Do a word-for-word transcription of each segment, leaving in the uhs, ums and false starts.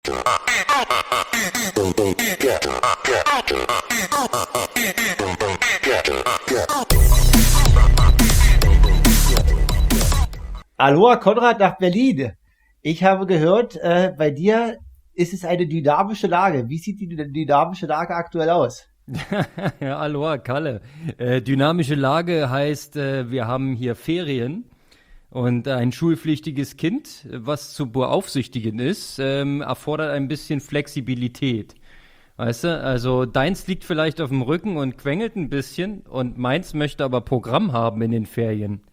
Aloha Konrad nach Berlin. Ich habe gehört, äh, bei dir ist es eine dynamische Lage. Wie sieht die dynamische Lage aktuell aus? Ja, aloha Kalle. Äh, dynamische Lage heißt, äh, wir haben hier Ferien und ein schulpflichtiges Kind, was zu beaufsichtigen ist, ähm, erfordert ein bisschen Flexibilität. Weißt du, also deins liegt vielleicht auf dem Rücken und quengelt ein bisschen und meins möchte aber Programm haben in den Ferien.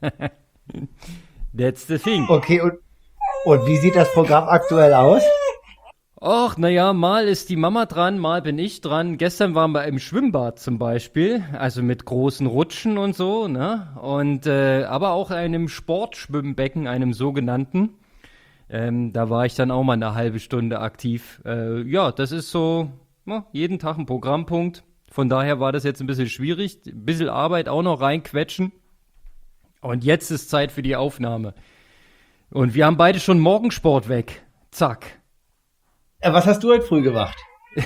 That's the thing. Okay, und, und wie sieht das Programm aktuell aus? Och, naja, mal ist die Mama dran, mal bin ich dran. Gestern waren wir im Schwimmbad zum Beispiel, also mit großen Rutschen und so, ne? Und äh, aber auch einem Sportschwimmbecken, einem sogenannten. Ähm, da war ich dann auch mal eine halbe Stunde aktiv. Äh, ja, das ist so, ja, jeden Tag ein Programmpunkt. Von daher war das jetzt ein bisschen schwierig. Ein bisschen Arbeit auch noch reinquetschen. Und jetzt ist Zeit für die Aufnahme. Und wir haben beide schon Morgensport weg. Zack. Äh, Was hast du heute früh gemacht?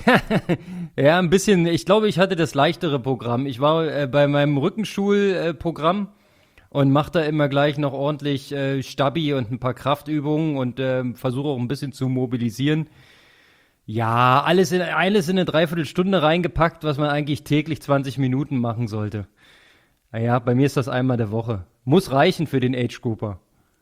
Ja, ein bisschen. Ich glaube, ich hatte das leichtere Programm. Ich war äh, bei meinem Rückenschulprogramm und mache da immer gleich noch ordentlich äh, Stabi und ein paar Kraftübungen und äh, versuche auch ein bisschen zu mobilisieren. Ja, alles in, alles in eine Dreiviertelstunde reingepackt, was man eigentlich täglich zwanzig Minuten machen sollte. Naja, bei mir ist das einmal der Woche. Muss reichen für den Age-Grouper.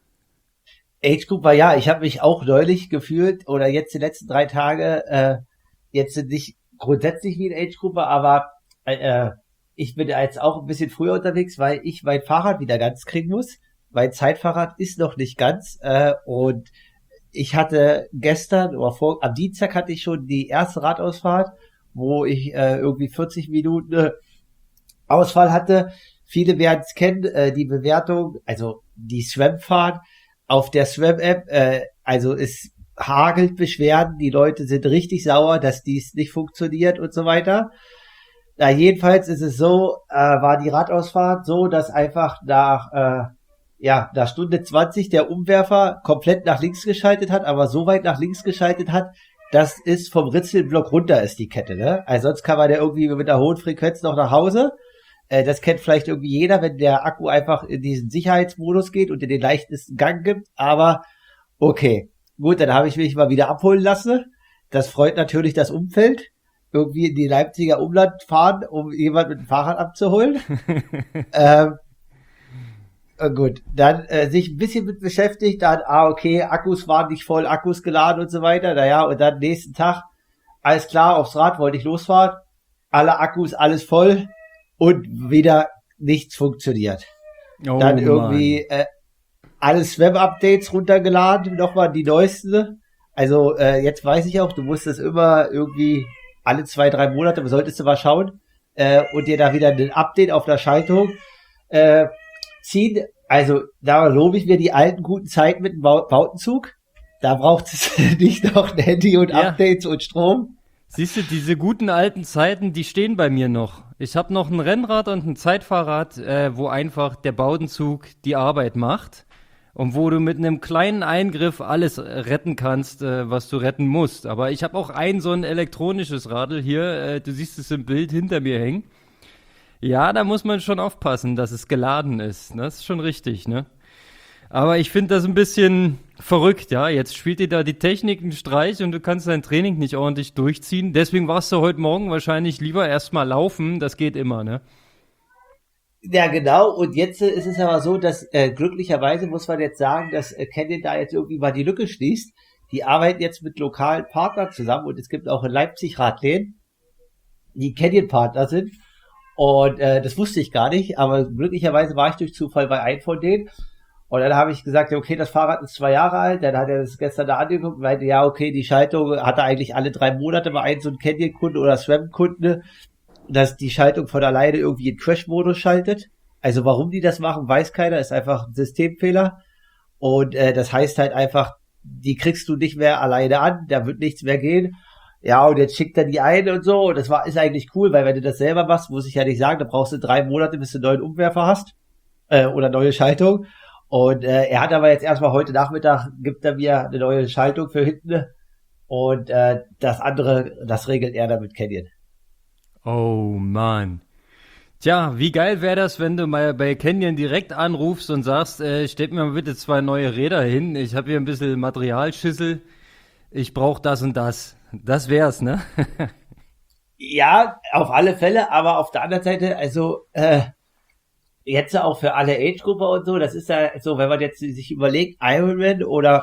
Age Group war ja, ich habe mich auch neulich gefühlt oder jetzt die letzten drei Tage, äh, jetzt sind nicht grundsätzlich wie ein Age Grouper, aber äh, ich bin jetzt auch ein bisschen früher unterwegs, weil ich mein Fahrrad wieder ganz kriegen muss. Mein Zeitfahrrad ist noch nicht ganz äh, und ich hatte gestern oder vor, am Dienstag hatte ich schon die erste Radausfahrt, wo ich äh, irgendwie vierzig Minuten äh, Ausfall hatte. Viele werden es kennen, äh, die Bewertung, also die SRAM-Fahrt auf der SRAM-App, äh, also es hagelt Beschwerden, die Leute sind richtig sauer, dass dies nicht funktioniert und so weiter. Na, jedenfalls ist es so, äh, war die Radausfahrt so, dass einfach nach, äh, ja, nach Stunde zwanzig der Umwerfer komplett nach links geschaltet hat, aber so weit nach links geschaltet hat, dass es vom Ritzelblock runter ist, die Kette, ne? Also sonst kann man der irgendwie mit einer hohen Frequenz noch nach Hause. Das kennt vielleicht irgendwie jeder, wenn der Akku einfach in diesen Sicherheitsmodus geht und in den leichtesten Gang gibt. Aber okay, gut, dann habe ich mich mal wieder abholen lassen. Das freut natürlich das Umfeld. Irgendwie in die Leipziger Umland fahren, um jemand mit dem Fahrrad abzuholen. ähm, gut, dann äh, sich ein bisschen mit beschäftigt. Dann, ah okay, Akkus waren nicht voll, Akkus geladen und so weiter. Naja, und dann nächsten Tag, alles klar, aufs Rad wollte ich losfahren. Alle Akkus, alles voll. Und wieder nichts funktioniert. Oh, dann irgendwie äh, alle SRAM-Updates runtergeladen, nochmal die neuesten. Also äh, jetzt weiß ich auch, du musst das immer irgendwie alle zwei, drei Monate, solltest du mal schauen, äh, und dir da wieder ein Update auf der Schaltung äh, ziehen. Also da lobe ich mir die alten guten Zeiten mit dem Bau- Bautenzug. Da braucht es nicht noch ein Handy und Ja. Updates und Strom. Siehst du, diese guten alten Zeiten, die stehen bei mir noch. Ich habe noch ein Rennrad und ein Zeitfahrrad, äh, wo einfach der Bowdenzug die Arbeit macht und wo du mit einem kleinen Eingriff alles retten kannst, äh, was du retten musst. Aber ich habe auch ein so ein elektronisches Radl hier, äh, du siehst es im Bild hinter mir hängen. Ja, da muss man schon aufpassen, dass es geladen ist. Das ist schon richtig, ne? Aber ich finde das ein bisschen verrückt, ja. Jetzt spielt dir da die Technik einen Streich und du kannst dein Training nicht ordentlich durchziehen. Deswegen warst du heute Morgen wahrscheinlich lieber erstmal laufen. Das geht immer, ne? Ja, genau. Und jetzt äh, ist es aber so, dass äh, glücklicherweise muss man jetzt sagen, dass äh, Canyon da jetzt irgendwie mal die Lücke schließt. Die arbeiten jetzt mit lokalen Partnern zusammen und es gibt auch in Leipzig Radläden, die Canyon-Partner sind. Und äh, das wusste ich gar nicht, aber glücklicherweise war ich durch Zufall bei einem von denen. Und dann habe ich gesagt, ja, okay, das Fahrrad ist zwei Jahre alt. Dann hat er das gestern da angeguckt und meinte, ja, okay, die Schaltung hat er eigentlich alle drei Monate bei einem so ein Canyon-Kunde oder SRAM-Kunde, dass die Schaltung von alleine irgendwie in Crash-Modus schaltet. Also warum die das machen, weiß keiner, ist einfach ein Systemfehler. Und äh, das heißt halt einfach, die kriegst du nicht mehr alleine an, da wird nichts mehr gehen. Ja, und jetzt schickt er die ein und so. Und das war, ist eigentlich cool, weil wenn du das selber machst, muss ich ja nicht sagen, da brauchst du drei Monate, bis du einen neuen Umwerfer hast. Äh, oder neue Schaltung. Und äh, er hat aber jetzt erstmal heute Nachmittag, gibt er mir eine neue Schaltung für hinten Und äh, das andere, das regelt er dann mit Canyon. Oh Mann. Tja, wie geil wäre das, wenn du mal bei Canyon direkt anrufst und sagst, äh, stellt mir mal bitte zwei neue Räder hin. Ich habe hier ein bisschen Materialschüssel. Ich brauche das und das. Das wär's, ne? Ja, auf alle Fälle, aber auf der anderen Seite, also äh, jetzt auch für alle Age-Gruppe und so, das ist ja so, wenn man jetzt sich überlegt, Ironman oder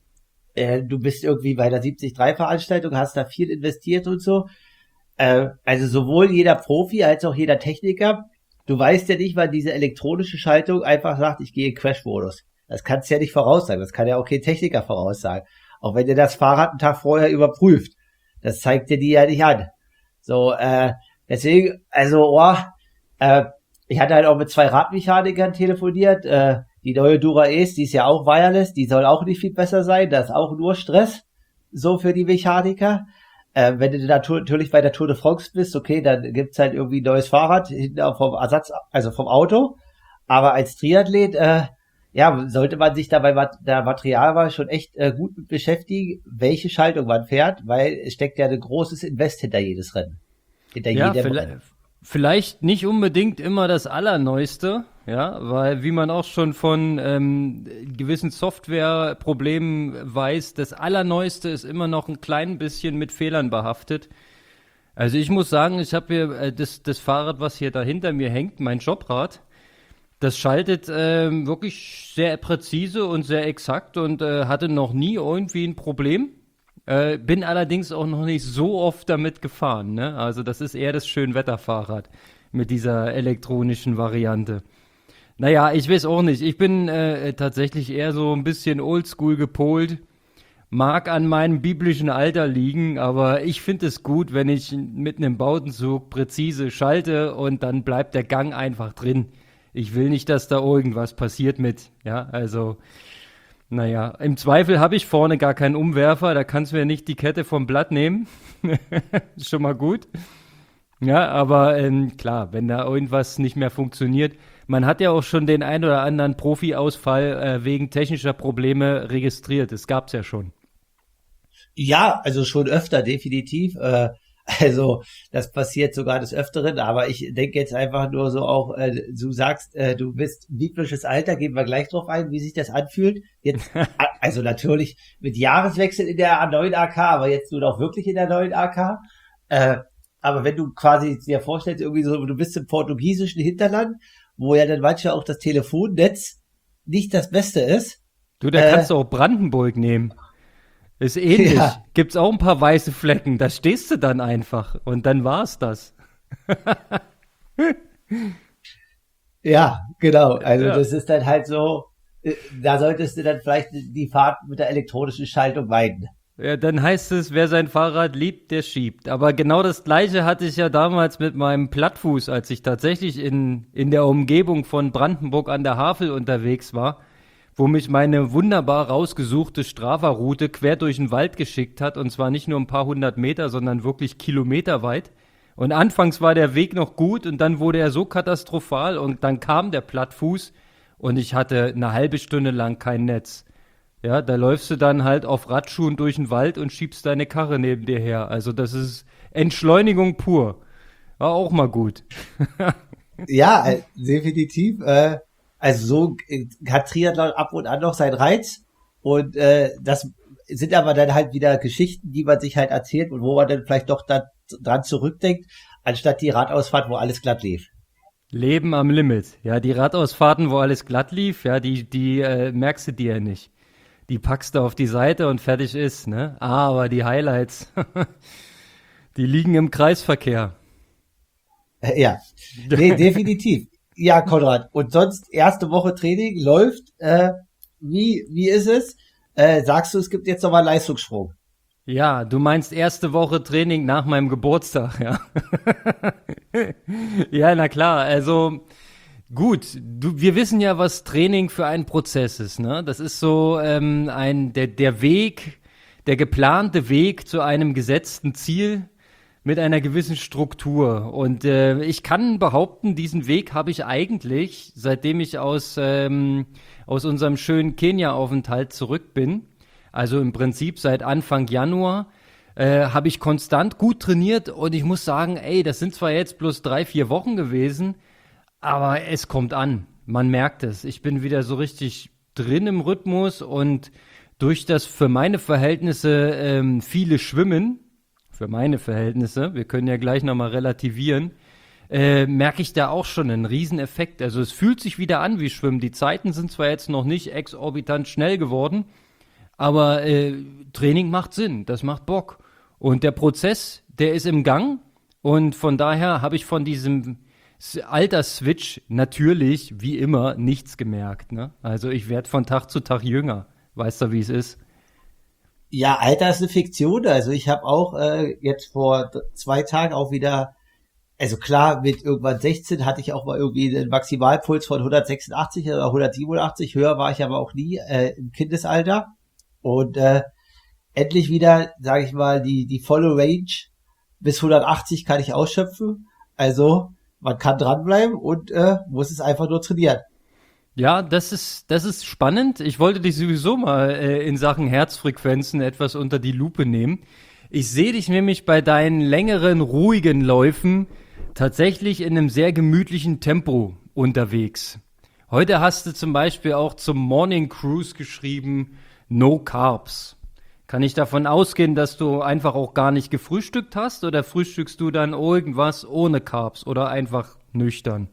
äh, du bist irgendwie bei der siebzig drei Veranstaltung, hast da viel investiert und so. Äh, also sowohl jeder Profi als auch jeder Techniker, du weißt ja nicht, wann diese elektronische Schaltung einfach sagt, ich gehe in Crash-Modus. Das kannst du ja nicht voraussagen, das kann ja auch kein Techniker voraussagen. Auch wenn ihr das Fahrrad einen Tag vorher überprüft. Das zeigt dir die ja nicht an. So, äh, deswegen, also, oh, äh, ich hatte halt auch mit zwei Radmechanikern telefoniert, äh, die neue Dura Ace, die ist ja auch wireless, die soll auch nicht viel besser sein, das ist auch nur Stress, so für die Mechaniker. Äh, wenn du natürlich bei der Tour de France bist, okay, dann gibt's halt irgendwie ein neues Fahrrad hinten auch vom Ersatz, also vom Auto, aber als Triathlet, äh, ja, sollte man sich da bei der Materialwahl schon echt äh, gut mit beschäftigen, welche Schaltung man fährt, weil es steckt ja ein großes Invest hinter jedes Rennen. Hinter Ja, jedem vielleicht, Rennen. vielleicht nicht unbedingt immer das Allerneueste, ja, weil wie man auch schon von ähm, gewissen Softwareproblemen weiß, das Allerneueste ist immer noch ein klein bisschen mit Fehlern behaftet. Also ich muss sagen, ich habe hier äh, das, das Fahrrad, was hier da hinter mir hängt, mein Jobrad. Das schaltet ähm, wirklich sehr präzise und sehr exakt und äh, hatte noch nie irgendwie ein Problem. Äh, bin allerdings auch noch nicht so oft damit gefahren, ne? Also das ist eher das Schönwetterfahrrad mit dieser elektronischen Variante. Naja, ich weiß auch nicht. Ich bin äh, tatsächlich eher so ein bisschen oldschool gepolt. Mag an meinem biblischen Alter liegen, aber ich finde es gut, wenn ich mit einem Bowdenzug präzise schalte und dann bleibt der Gang einfach drin. Ich will nicht, dass da irgendwas passiert mit, ja, also, naja, im Zweifel habe ich vorne gar keinen Umwerfer, da kannst du mir nicht die Kette vom Blatt nehmen, ist schon mal gut, ja, aber ähm, klar, wenn da irgendwas nicht mehr funktioniert, man hat ja auch schon den ein oder anderen Profi-Ausfall äh, wegen technischer Probleme registriert, das gab's ja schon. Ja, also schon öfter, definitiv. Äh, also das passiert sogar des Öfteren, aber ich denke jetzt einfach nur so auch, äh, du sagst, äh, du bist biblisches Alter, gehen wir gleich drauf ein, wie sich das anfühlt. Jetzt, also natürlich mit Jahreswechsel in der neuen A K, aber jetzt nur noch wirklich in der neuen A K. Äh, aber wenn du quasi dir vorstellst, irgendwie so, du bist im portugiesischen Hinterland, wo ja dann manchmal auch das Telefonnetz nicht das Beste ist. Du, da Äh, kannst du auch Brandenburg nehmen. Ist ähnlich. Ja. Gibt's auch ein paar weiße Flecken. Da stehst du dann einfach. Und dann war's das. Ja, genau. Also Ja. das ist dann halt so, äh, da solltest du dann vielleicht die Fahrt mit der elektronischen Schaltung meiden. Ja, dann heißt es, wer sein Fahrrad liebt, der schiebt. Aber genau das Gleiche hatte ich ja damals mit meinem Plattfuß, als ich tatsächlich in, in der Umgebung von Brandenburg an der Havel unterwegs war, wo mich meine wunderbar rausgesuchte Strava-Route quer durch den Wald geschickt hat. Und zwar nicht nur ein paar hundert Meter, sondern wirklich kilometerweit. Und anfangs war der Weg noch gut und dann wurde er so katastrophal und dann kam der Plattfuß und ich hatte eine halbe Stunde lang kein Netz. Ja, da läufst du dann halt auf Radschuhen durch den Wald und schiebst deine Karre neben dir her. Also das ist Entschleunigung pur. War auch mal gut. Ja, äh, definitiv. Äh, also so äh, hat Triathlon ab und an noch seinen Reiz. Und äh, das sind aber dann halt wieder Geschichten, die man sich halt erzählt und wo man dann vielleicht doch da, dran zurückdenkt, anstatt die Radausfahrt, wo alles glatt lief. Leben am Limit. Ja, die Radausfahrten, wo alles glatt lief, ja, die, die äh, merkst du dir ja nicht. Die packst du auf die Seite und fertig ist, ne? Aber die Highlights, die liegen im Kreisverkehr. Äh, ja, nee, definitiv. Ja, Konrad. Und sonst erste Woche Training läuft. Äh, wie wie ist es? Äh, sagst du, es gibt jetzt nochmal einen Leistungssprung? Ja, du meinst erste Woche Training nach meinem Geburtstag, ja. Ja, na klar, also gut, du, wir wissen ja, was Training für ein Prozess ist, ne? Das ist so ähm, ein der der Weg, der geplante Weg zu einem gesetzten Ziel mit einer gewissen Struktur. Und äh, ich kann behaupten, diesen Weg habe ich eigentlich, seitdem ich aus ähm, aus unserem schönen Kenia-Aufenthalt zurück bin, Also im Prinzip seit Anfang Januar äh, habe ich konstant gut trainiert und ich muss sagen, ey, das sind zwar jetzt bloß drei, vier Wochen gewesen, aber es kommt an. Man merkt es. Ich bin wieder so richtig drin im Rhythmus und durch das für meine Verhältnisse ähm, viele Schwimmen, für meine Verhältnisse, wir können ja gleich nochmal relativieren, äh, merke ich da auch schon einen Rieseneffekt. Also es fühlt sich wieder an wie Schwimmen. Die Zeiten sind zwar jetzt noch nicht exorbitant schnell geworden, aber äh, Training macht Sinn, das macht Bock. Und der Prozess, der ist im Gang und von daher habe ich von diesem Altersswitch natürlich, wie immer, nichts gemerkt. Ne? Also ich werde von Tag zu Tag jünger. Weißt du, wie es ist? Ja, Alter ist eine Fiktion. Also ich habe auch äh, jetzt vor d- zwei Tagen auch wieder, also klar, mit irgendwann sechzehn hatte ich auch mal irgendwie einen Maximalpuls von hundertsechsundachtzig oder hundertsiebenundachtzig. Höher war ich aber auch nie äh, im Kindesalter. Und äh, endlich wieder, sage ich mal, die die volle Range bis hundertachtzig kann ich ausschöpfen. Also man kann dranbleiben und äh, muss es einfach nur trainieren. Ja, das ist, das ist spannend. Ich wollte dich sowieso mal äh, in Sachen Herzfrequenzen etwas unter die Lupe nehmen. Ich sehe dich nämlich bei deinen längeren, ruhigen Läufen tatsächlich in einem sehr gemütlichen Tempo unterwegs. Heute hast du zum Beispiel auch zum Morning Cruise geschrieben, No Carbs. Kann ich davon ausgehen, dass du einfach auch gar nicht gefrühstückt hast oder frühstückst du dann irgendwas ohne Carbs oder einfach nüchtern?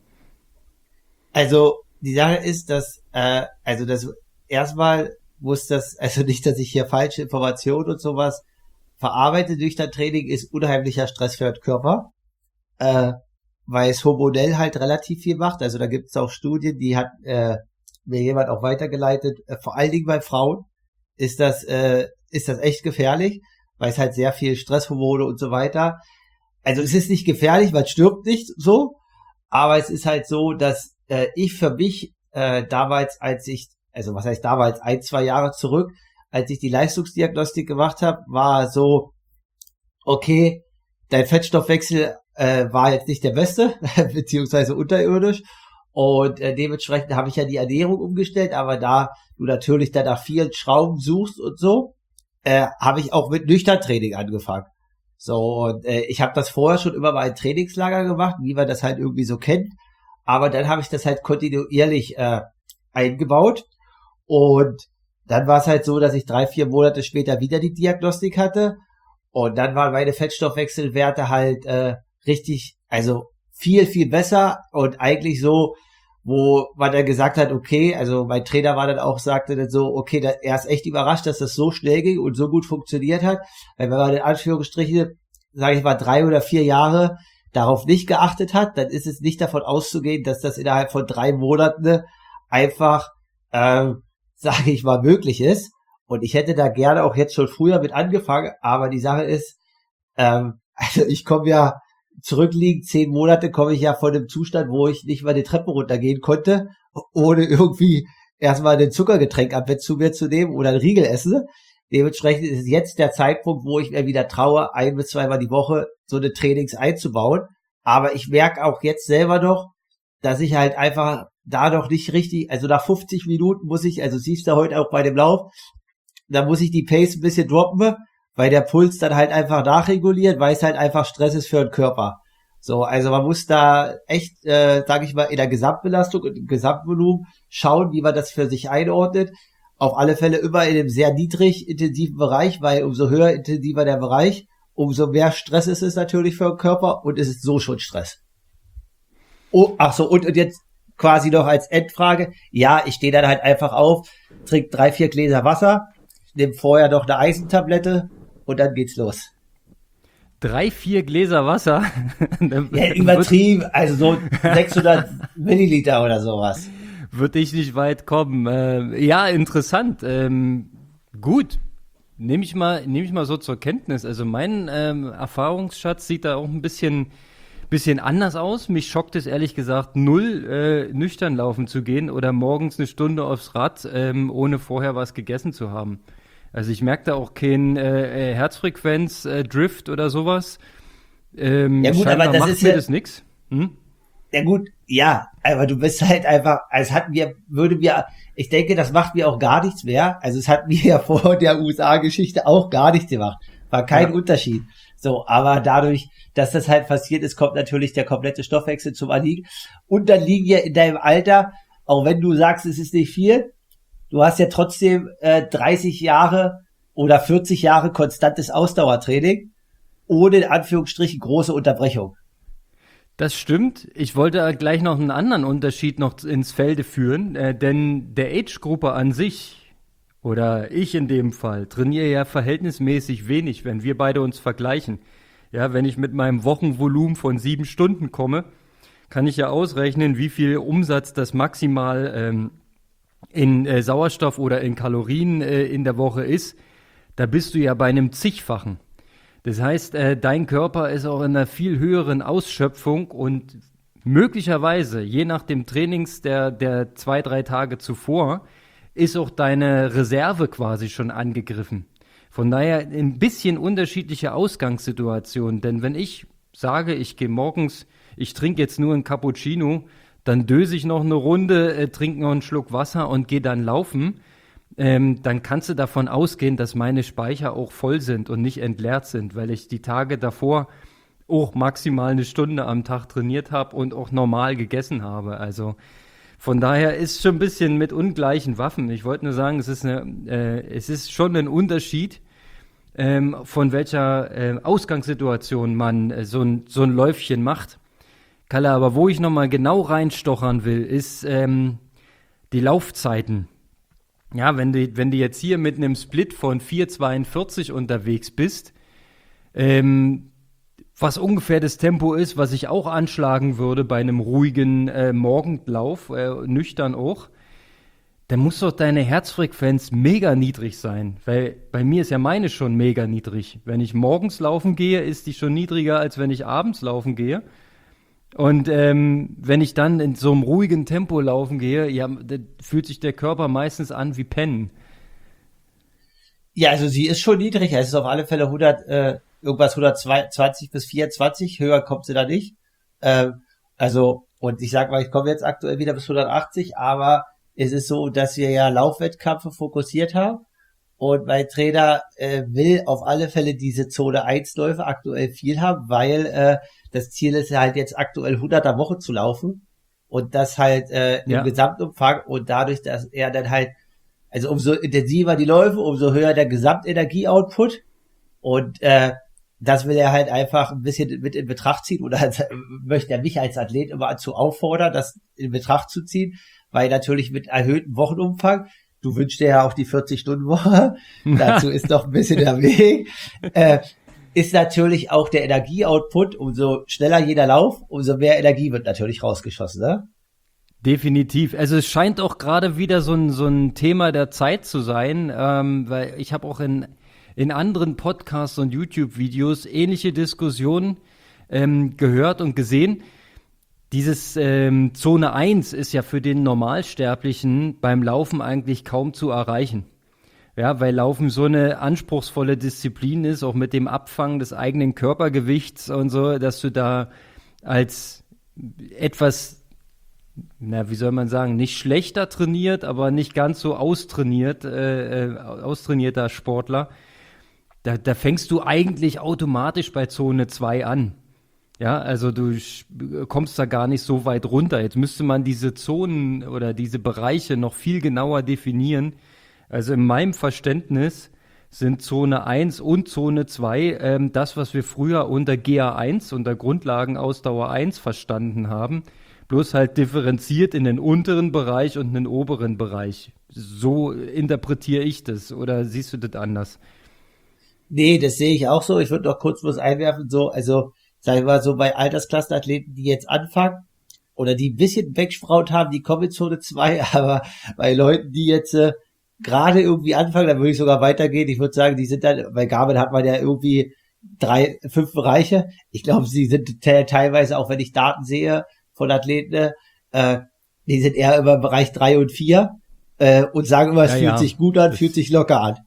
Also die Sache ist, dass, äh, also das erstmal muss das, also nicht, dass ich hier falsche Informationen und sowas verarbeite durch das Training, ist unheimlicher Stress für den Körper, äh, weil es hormonell halt relativ viel macht. Also da gibt es auch Studien, die hat äh, mir jemand auch weitergeleitet, äh, vor allen Dingen bei Frauen ist das, äh, ist das echt gefährlich, weil es halt sehr viel Stresshormone und so weiter. Also es ist nicht gefährlich, man stirbt nicht so, aber es ist halt so, dass äh, ich für mich äh, damals, als ich, also was heißt damals, ein, zwei Jahre zurück, als ich die Leistungsdiagnostik gemacht habe, war so, okay, dein Fettstoffwechsel äh, war jetzt nicht der beste, beziehungsweise unterirdisch. Und äh, dementsprechend habe ich ja die Ernährung umgestellt, aber da du natürlich dann nach vielen Schrauben suchst und so, äh, habe ich auch mit Nüchterntraining angefangen. So, und äh, ich habe das vorher schon immer mal in Trainingslager gemacht, wie man das halt irgendwie so kennt. Aber dann habe ich das halt kontinuierlich äh, eingebaut. Und dann war es halt so, dass ich drei, vier Monate später wieder die Diagnostik hatte. Und dann waren meine Fettstoffwechselwerte halt äh, richtig, also viel, viel besser. Und eigentlich so, wo man dann gesagt hat, okay, also mein Trainer war dann auch, sagte dann so, okay, da, er ist echt überrascht, dass das so schnell ging und so gut funktioniert hat. Weil wenn man in Anführungsstrichen, sage ich mal, drei oder vier Jahre darauf nicht geachtet hat, dann ist es nicht davon auszugehen, dass das innerhalb von drei Monaten einfach, ähm, sage ich mal, möglich ist. Und ich hätte da gerne auch jetzt schon früher mit angefangen, aber die Sache ist, ähm, also ich komme ja zurückliegend, zehn Monate komme ich ja von dem Zustand, wo ich nicht mal die Treppe runtergehen konnte, ohne irgendwie erstmal ein Zuckergetränk am Bett zu mir zu nehmen oder ein Riegel essen. Dementsprechend ist es jetzt der Zeitpunkt, wo ich mir wieder traue, ein bis zweimal die Woche so eine Trainings einzubauen. Aber ich merke auch jetzt selber noch, dass ich halt einfach da noch nicht richtig, also nach fünfzig Minuten muss ich, also siehst du heute auch bei dem Lauf, da muss ich die Pace ein bisschen droppen, weil der Puls dann halt einfach nachreguliert, weil es halt einfach Stress ist für den Körper. So, also man muss da echt, äh, sage ich mal, in der Gesamtbelastung und im Gesamtvolumen schauen, wie man das für sich einordnet. Auf alle Fälle immer in einem sehr niedrig intensiven Bereich, weil umso höher intensiver der Bereich, umso mehr Stress ist es natürlich für den Körper und es ist so schon Stress. Oh, ach so, und, und jetzt quasi noch als Endfrage. Ja, ich stehe dann halt einfach auf, trinke drei, vier Gläser Wasser, nehme vorher noch eine Eisentablette und dann geht's los. Drei, vier Gläser Wasser? Ja, übertrieben, also so sechshundert Milliliter oder sowas. Würde ich nicht weit kommen. Äh, ja, interessant. Ähm, gut. Nehme ich mal, nehme ich mal so zur Kenntnis. Also mein ähm, Erfahrungsschatz sieht da auch ein bisschen, bisschen anders aus. Mich schockt es ehrlich gesagt null, äh, nüchtern laufen zu gehen oder morgens eine Stunde aufs Rad, ähm, ohne vorher was gegessen zu haben. Also ich merke da auch kein äh, Herzfrequenz, äh, Drift oder sowas. Ähm, Ja gut, scheinbar aber das macht ist mir ja, das nix. Hm? ja gut, ja, aber du bist halt einfach, als hatten wir, würde wir, ich denke, das macht mir auch gar nichts mehr. Also es hat mir ja vor der U S A-Geschichte auch gar nichts gemacht. War kein Ja. Unterschied. So, aber dadurch, dass das halt passiert ist, kommt natürlich der komplette Stoffwechsel zum Anliegen. Und dann liegen ja in deinem Alter, auch wenn du sagst, es ist nicht viel, du hast ja trotzdem äh, dreißig Jahre oder vierzig Jahre konstantes Ausdauertraining, ohne in Anführungsstrichen große Unterbrechung. Das stimmt. Ich wollte gleich noch einen anderen Unterschied noch ins Felde führen, äh, denn der Age-Gruppe an sich, oder ich in dem Fall, trainiere ja verhältnismäßig wenig, wenn wir beide uns vergleichen. Ja, wenn ich mit meinem Wochenvolumen von sieben Stunden komme, kann ich ja ausrechnen, wie viel Umsatz das maximal ähm, in äh, Sauerstoff oder in Kalorien äh, in der Woche ist. Da bist du ja bei einem Zigfachen. Das heißt, äh, dein Körper ist auch in einer viel höheren Ausschöpfung und möglicherweise, je nach dem Trainings der, der zwei, drei Tage zuvor, ist auch deine Reserve quasi schon angegriffen. Von daher ein bisschen unterschiedliche Ausgangssituationen. Denn wenn ich sage, ich gehe morgens, ich trinke jetzt nur einen Cappuccino, dann döse ich noch eine Runde, äh, trinke noch einen Schluck Wasser und gehe dann laufen, ähm, dann kannst du davon ausgehen, dass meine Speicher auch voll sind und nicht entleert sind, weil ich die Tage davor auch maximal eine Stunde am Tag trainiert habe und auch normal gegessen habe. Also von daher ist schon ein bisschen mit ungleichen Waffen. Ich wollte nur sagen, es ist, eine, äh, es ist schon ein Unterschied, ähm, von welcher äh, Ausgangssituation man äh, so, ein, so ein Läufchen macht. Kalle, aber wo ich nochmal genau reinstochern will, ist ähm, die Laufzeiten. Ja, wenn du, wenn du jetzt hier mit einem Split von vier zweiundvierzig unterwegs bist, ähm, was ungefähr das Tempo ist, was ich auch anschlagen würde bei einem ruhigen äh, Morgenlauf, äh, nüchtern auch, dann muss doch deine Herzfrequenz mega niedrig sein, weil bei mir ist ja meine schon mega niedrig. Wenn ich morgens laufen gehe, ist die schon niedriger, als wenn ich abends laufen gehe. Und ähm, wenn ich dann in so einem ruhigen Tempo laufen gehe, ja, da fühlt sich der Körper meistens an wie Pennen. Ja, also sie ist schon niedrig. Es ist auf alle Fälle hundert, äh, irgendwas hundertzwanzig bis vierundzwanzig. Höher kommt sie da nicht. Ähm, also, und ich sag mal, ich komme jetzt aktuell wieder bis hundertachtzig, aber es ist so, dass wir ja Laufwettkämpfe fokussiert haben. Und mein Trainer äh, will auf alle Fälle diese Zone eins Läufe aktuell viel haben, weil äh, das Ziel ist halt jetzt aktuell hunderter Woche zu laufen. Und das halt äh, im Ja. Gesamtumfang. Und dadurch, dass er dann halt, also umso intensiver die Läufe, umso höher der Gesamtenergie-Output. Und äh, das will er halt einfach ein bisschen mit in Betracht ziehen. Oder halt, möchte er mich als Athlet immer dazu auffordern, das in Betracht zu ziehen. Weil natürlich mit erhöhtem Wochenumfang, du wünschst dir ja auch die vierzig-Stunden-Woche, dazu ist noch ein bisschen der Weg, äh, ist natürlich auch der Energieoutput, umso schneller jeder Lauf, umso mehr Energie wird natürlich rausgeschossen, ne? Definitiv. Also es scheint auch gerade wieder so ein, so ein Thema der Zeit zu sein, ähm, weil ich habe auch in, in anderen Podcasts und YouTube-Videos ähnliche Diskussionen ähm, gehört und gesehen. Dieses ähm, Zone eins ist ja für den Normalsterblichen beim Laufen eigentlich kaum zu erreichen. Ja, weil Laufen so eine anspruchsvolle Disziplin ist, auch mit dem Abfangen des eigenen Körpergewichts und so, dass du da als etwas, na, wie soll man sagen, nicht schlechter trainiert, aber nicht ganz so austrainiert, äh, äh, austrainierter Sportler, da, da fängst du eigentlich automatisch bei Zone zwei an. Ja, also du sch- kommst da gar nicht so weit runter. Jetzt müsste man diese Zonen oder diese Bereiche noch viel genauer definieren. Also in meinem Verständnis sind Zone eins und Zone zwei ähm, das, was wir früher unter G A eins, unter Grundlagenausdauer eins verstanden haben, bloß halt differenziert in den unteren Bereich und den oberen Bereich. So interpretiere ich das, oder siehst du das anders? Nee, das sehe ich auch so. Ich würde noch kurz was einwerfen, so, also, sag ich mal, so bei Altersklassenathleten, die jetzt anfangen, oder die ein bisschen wegspraut haben, die kommen in Zone zwei, aber bei Leuten, die jetzt äh, gerade irgendwie anfangen, dann würde ich sogar weitergehen. Ich würde sagen, die sind dann, bei Garmin hat man ja irgendwie drei, fünf Bereiche. Ich glaube, sie sind te- teilweise, auch wenn ich Daten sehe von Athleten, äh, die sind eher über Bereich drei und vier äh, und sagen immer, es Ja, fühlt ja. sich gut an, Das- fühlt sich locker an.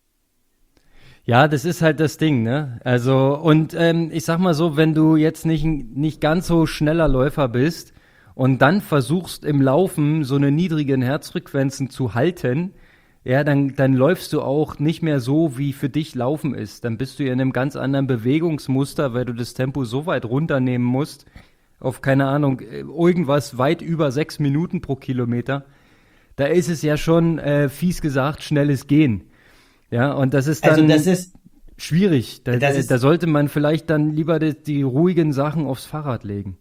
Ja, das ist halt das Ding, ne? Also, und ähm, ich sag mal so, wenn du jetzt nicht, nicht ganz so schneller Läufer bist und dann versuchst im Laufen so eine niedrigen Herzfrequenzen zu halten, ja, dann, dann läufst du auch nicht mehr so, wie für dich Laufen ist. Dann bist du ja in einem ganz anderen Bewegungsmuster, weil du das Tempo so weit runternehmen musst, auf, keine Ahnung, irgendwas weit über sechs Minuten pro Kilometer. Da ist es ja schon, äh, fies gesagt, schnelles Gehen. Ja, und das ist dann Also das ist schwierig. Da, das ist, da sollte man vielleicht dann lieber die, die ruhigen Sachen aufs Fahrrad legen.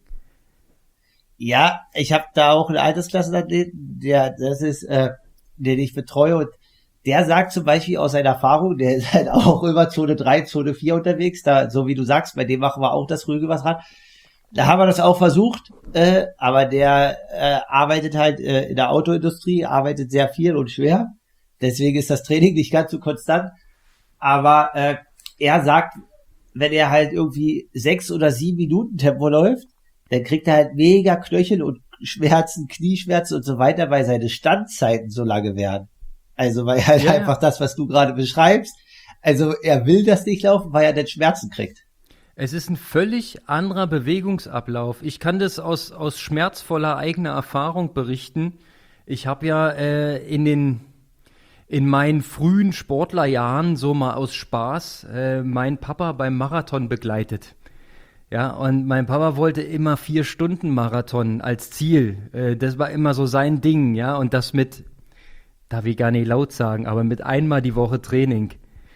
ja, ich habe da auch einen Altersklassenathleten, der, das ist, äh, den ich betreue, und der sagt zum Beispiel aus seiner Erfahrung, der ist halt auch über Zone drei, Zone vier unterwegs, da, so wie du sagst, bei dem machen wir auch das ruhige was ran. Da haben wir das auch versucht, äh, aber der äh, arbeitet halt äh, in der Autoindustrie, arbeitet sehr viel und schwer. Deswegen ist das Training nicht ganz so konstant. Aber äh, er sagt, wenn er halt irgendwie sechs oder sieben Minuten Tempo läuft, dann kriegt er halt mega Knöchel und Schmerzen, Knieschmerzen und so weiter, weil seine Standzeiten so lange werden. Also weil halt ja, einfach das, was du gerade beschreibst, also er will das nicht laufen, weil er dann Schmerzen kriegt. Es ist ein völlig anderer Bewegungsablauf. Ich kann das aus, aus schmerzvoller eigener Erfahrung berichten. Ich habe ja äh, in den in meinen frühen Sportlerjahren so mal aus Spaß äh, meinen Papa beim Marathon begleitet. Ja, und mein Papa wollte immer vier Stunden Marathon als Ziel. Äh, das war immer so sein Ding, ja, und das mit, darf ich gar nicht laut sagen, aber mit einmal die Woche Training.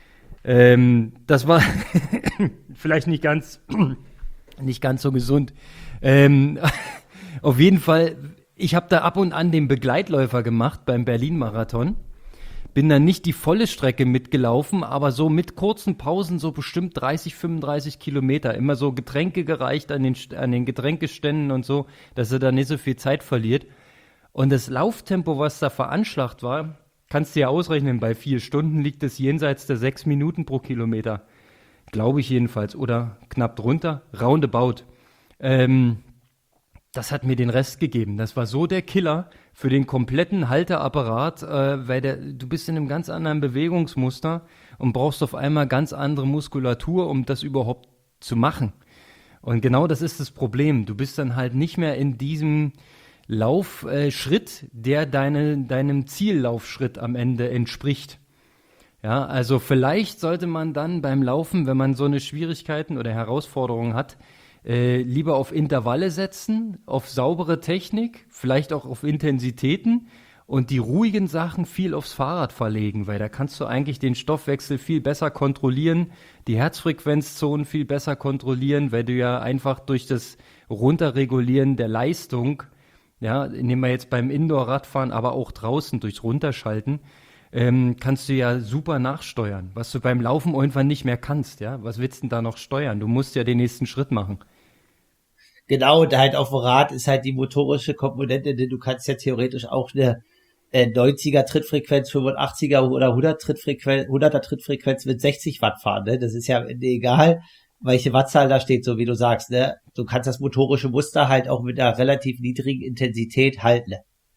Ähm, das war vielleicht nicht ganz, nicht ganz so gesund. Ähm, auf jeden Fall, ich habe da ab und an den Begleitläufer gemacht beim Berlin-Marathon. Bin dann nicht die volle Strecke mitgelaufen, aber so mit kurzen Pausen so bestimmt dreißig, fünfunddreißig Kilometer. Immer so Getränke gereicht an den, an den Getränkeständen und so, dass er da nicht so viel Zeit verliert. Und das Lauftempo, was da veranschlagt war, kannst du ja ausrechnen, bei vier Stunden liegt es jenseits der sechs Minuten pro Kilometer. Glaube ich jedenfalls. Oder knapp drunter. Roundabout. Ähm, das hat mir den Rest gegeben. Das war so der Killer für den kompletten Halteapparat, äh, weil der, du bist in einem ganz anderen Bewegungsmuster und brauchst auf einmal ganz andere Muskulatur, um das überhaupt zu machen. Und genau das ist das Problem. Du bist dann halt nicht mehr in diesem Laufschritt, äh, der deine, deinem Ziellaufschritt am Ende entspricht. Ja, also vielleicht sollte man dann beim Laufen, wenn man so eine Schwierigkeiten oder Herausforderungen hat, äh, lieber auf Intervalle setzen, auf saubere Technik, vielleicht auch auf Intensitäten und die ruhigen Sachen viel aufs Fahrrad verlegen, weil da kannst du eigentlich den Stoffwechsel viel besser kontrollieren, die Herzfrequenzzonen viel besser kontrollieren, weil du ja einfach durch das Runterregulieren der Leistung, ja, nehmen wir jetzt beim Indoor-Radfahren, aber auch draußen durchs Runterschalten, ähm, kannst du ja super nachsteuern, was du beim Laufen irgendwann nicht mehr kannst, ja. Was willst du denn da noch steuern? Du musst ja den nächsten Schritt machen. Genau, und halt auf dem Rad ist halt die motorische Komponente, denn du kannst ja theoretisch auch eine äh, neunziger Trittfrequenz, fünfundachtziger oder hundert Trittfrequenz, hunderter Trittfrequenz mit sechzig Watt fahren, ne? Das ist ja am Ende egal, welche Wattzahl da steht, so wie du sagst, ne? Du kannst das motorische Muster halt auch mit einer relativ niedrigen Intensität halten.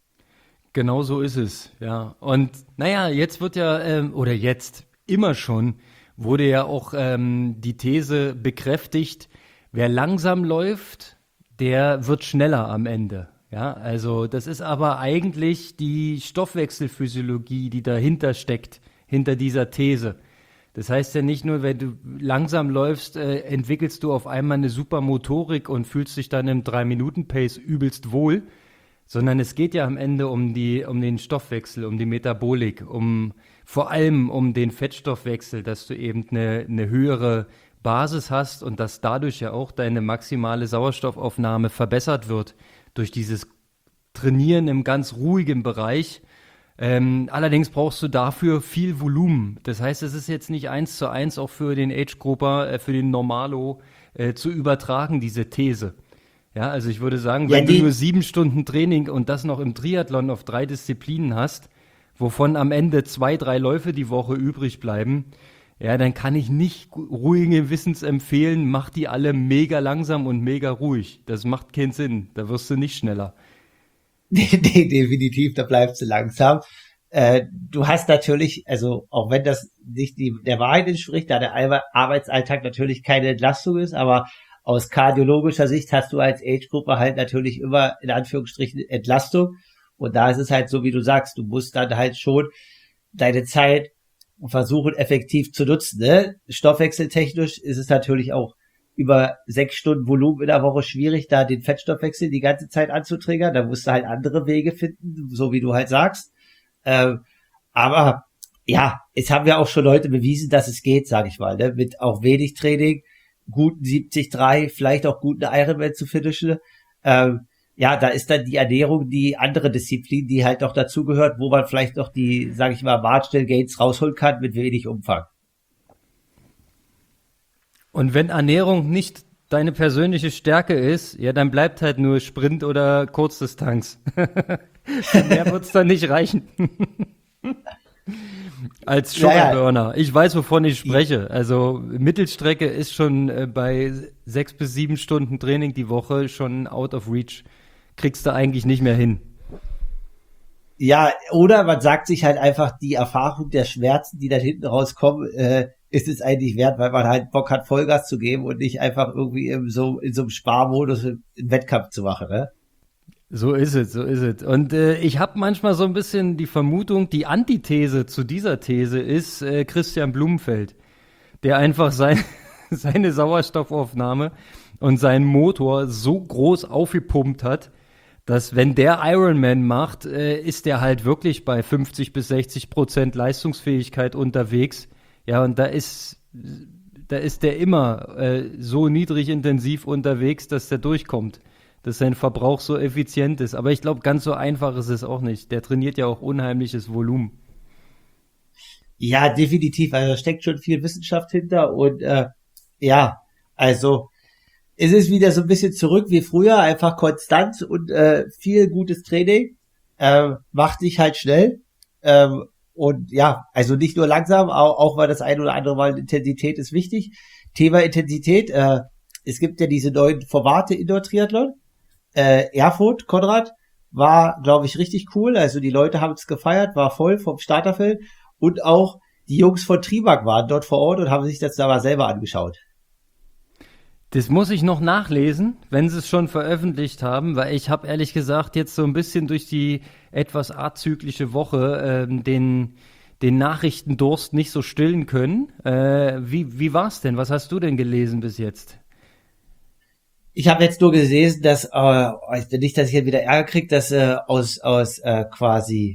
Genau so ist es, ja. Und naja, jetzt wird ja, ähm, oder jetzt, immer schon, wurde ja auch ähm, die These bekräftigt, wer langsam läuft, der wird schneller am Ende. Ja, also das ist aber eigentlich die Stoffwechselphysiologie, die dahinter steckt, hinter dieser These. Das heißt ja nicht nur, wenn du langsam läufst, äh, entwickelst du auf einmal eine super Motorik und fühlst dich dann im drei Minuten Pace übelst wohl, sondern es geht ja am Ende um die, um den Stoffwechsel, um die Metabolik, um vor allem um den Fettstoffwechsel, dass du eben eine, eine höhere Basis hast und dass dadurch ja auch deine maximale Sauerstoffaufnahme verbessert wird durch dieses Trainieren im ganz ruhigen Bereich. Ähm, allerdings brauchst du dafür viel Volumen. Das heißt, es ist jetzt nicht eins zu eins auch für den Age-Grupper, äh, für den Normalo äh, zu übertragen, diese These. Ja, also ich würde sagen, Ja, wenn die- du nur sieben Stunden Training und das noch im Triathlon auf drei Disziplinen hast, wovon am Ende zwei, drei Läufe die Woche übrig bleiben, ja, dann kann ich nicht gu- ruhigen Wissens empfehlen, mach die alle mega langsam und mega ruhig. Das macht keinen Sinn. Da wirst du nicht schneller. Nee, nee, definitiv, da bleibst du langsam. Äh, du hast natürlich, also auch wenn das nicht die, der Wahrheit entspricht, da der Albe- Arbeitsalltag natürlich keine Entlastung ist, aber aus kardiologischer Sicht hast du als Age-Gruppe halt natürlich immer in Anführungsstrichen Entlastung. Und da ist es halt so, wie du sagst, du musst dann halt schon deine Zeit versuchen effektiv zu nutzen. Ne? Stoffwechseltechnisch ist es natürlich auch über sechs Stunden Volumen in der Woche schwierig, da den Fettstoffwechsel die ganze Zeit anzutriggern. Da musst du halt andere Wege finden, so wie du halt sagst. Ähm, aber ja, es haben ja auch schon Leute bewiesen, dass es geht, sage ich mal. Ne? Mit auch wenig Training, guten siebzig Komma drei, vielleicht auch guten Ironman zu finishen. Ähm, ja, da ist dann die Ernährung die andere Disziplin, die halt noch dazugehört, wo man vielleicht noch die, sage ich mal, Marginal Gains rausholen kann mit wenig Umfang. Und wenn Ernährung nicht deine persönliche Stärke ist, ja, dann bleibt halt nur Sprint oder Kurzdistanz. Für mehr wird's dann nicht reichen. Als Sugarburner. Ja, ja. Ich weiß, wovon ich spreche. Also Mittelstrecke ist schon äh, bei sechs bis sieben Stunden Training die Woche schon out of reach. Kriegst du eigentlich nicht mehr hin. Ja, oder man sagt sich halt einfach, die Erfahrung der Schmerzen, die dann hinten rauskommen, äh, ist es eigentlich wert, weil man halt Bock hat, Vollgas zu geben und nicht einfach irgendwie in so, in so einem Sparmodus einen Wettkampf zu machen, ne? So ist es, so ist es. Und äh, ich habe manchmal so ein bisschen die Vermutung, die Antithese zu dieser These ist äh, Christian Blumenfeld, der einfach sein, seine Sauerstoffaufnahme und seinen Motor so groß aufgepumpt hat, dass wenn der Ironman macht, äh, ist der halt wirklich bei fünfzig bis sechzig Prozent Leistungsfähigkeit unterwegs. Ja, und da ist, da ist der immer äh, so niedrig intensiv unterwegs, dass der durchkommt, dass sein Verbrauch so effizient ist. Aber ich glaube, ganz so einfach ist es auch nicht. Der trainiert ja auch unheimliches Volumen. Ja, definitiv. Also da steckt schon viel Wissenschaft hinter und äh, ja, also es ist wieder so ein bisschen zurück wie früher, einfach konstant und äh, viel gutes Training, äh, macht dich halt schnell ähm, und ja, also nicht nur langsam, auch, auch weil das ein oder andere Mal Intensität ist wichtig. Thema Intensität, äh, es gibt ja diese neuen Formate Indoor-Triathlon, äh, Erfurt, Konrad, war, glaube ich, richtig cool, also die Leute haben es gefeiert, war voll vom Starterfeld und auch die Jungs von Trimark waren dort vor Ort und haben sich das da mal selber angeschaut. Das muss ich noch nachlesen, wenn sie es schon veröffentlicht haben, weil ich habe ehrlich gesagt jetzt so ein bisschen durch die etwas azyklische Woche ähm, den, den Nachrichtendurst nicht so stillen können. Äh, wie wie war's denn? Was hast du denn gelesen bis jetzt? Ich habe jetzt nur gelesen, dass, äh, nicht, dass ich jetzt wieder Ärger kriege, dass äh, aus, aus äh, quasi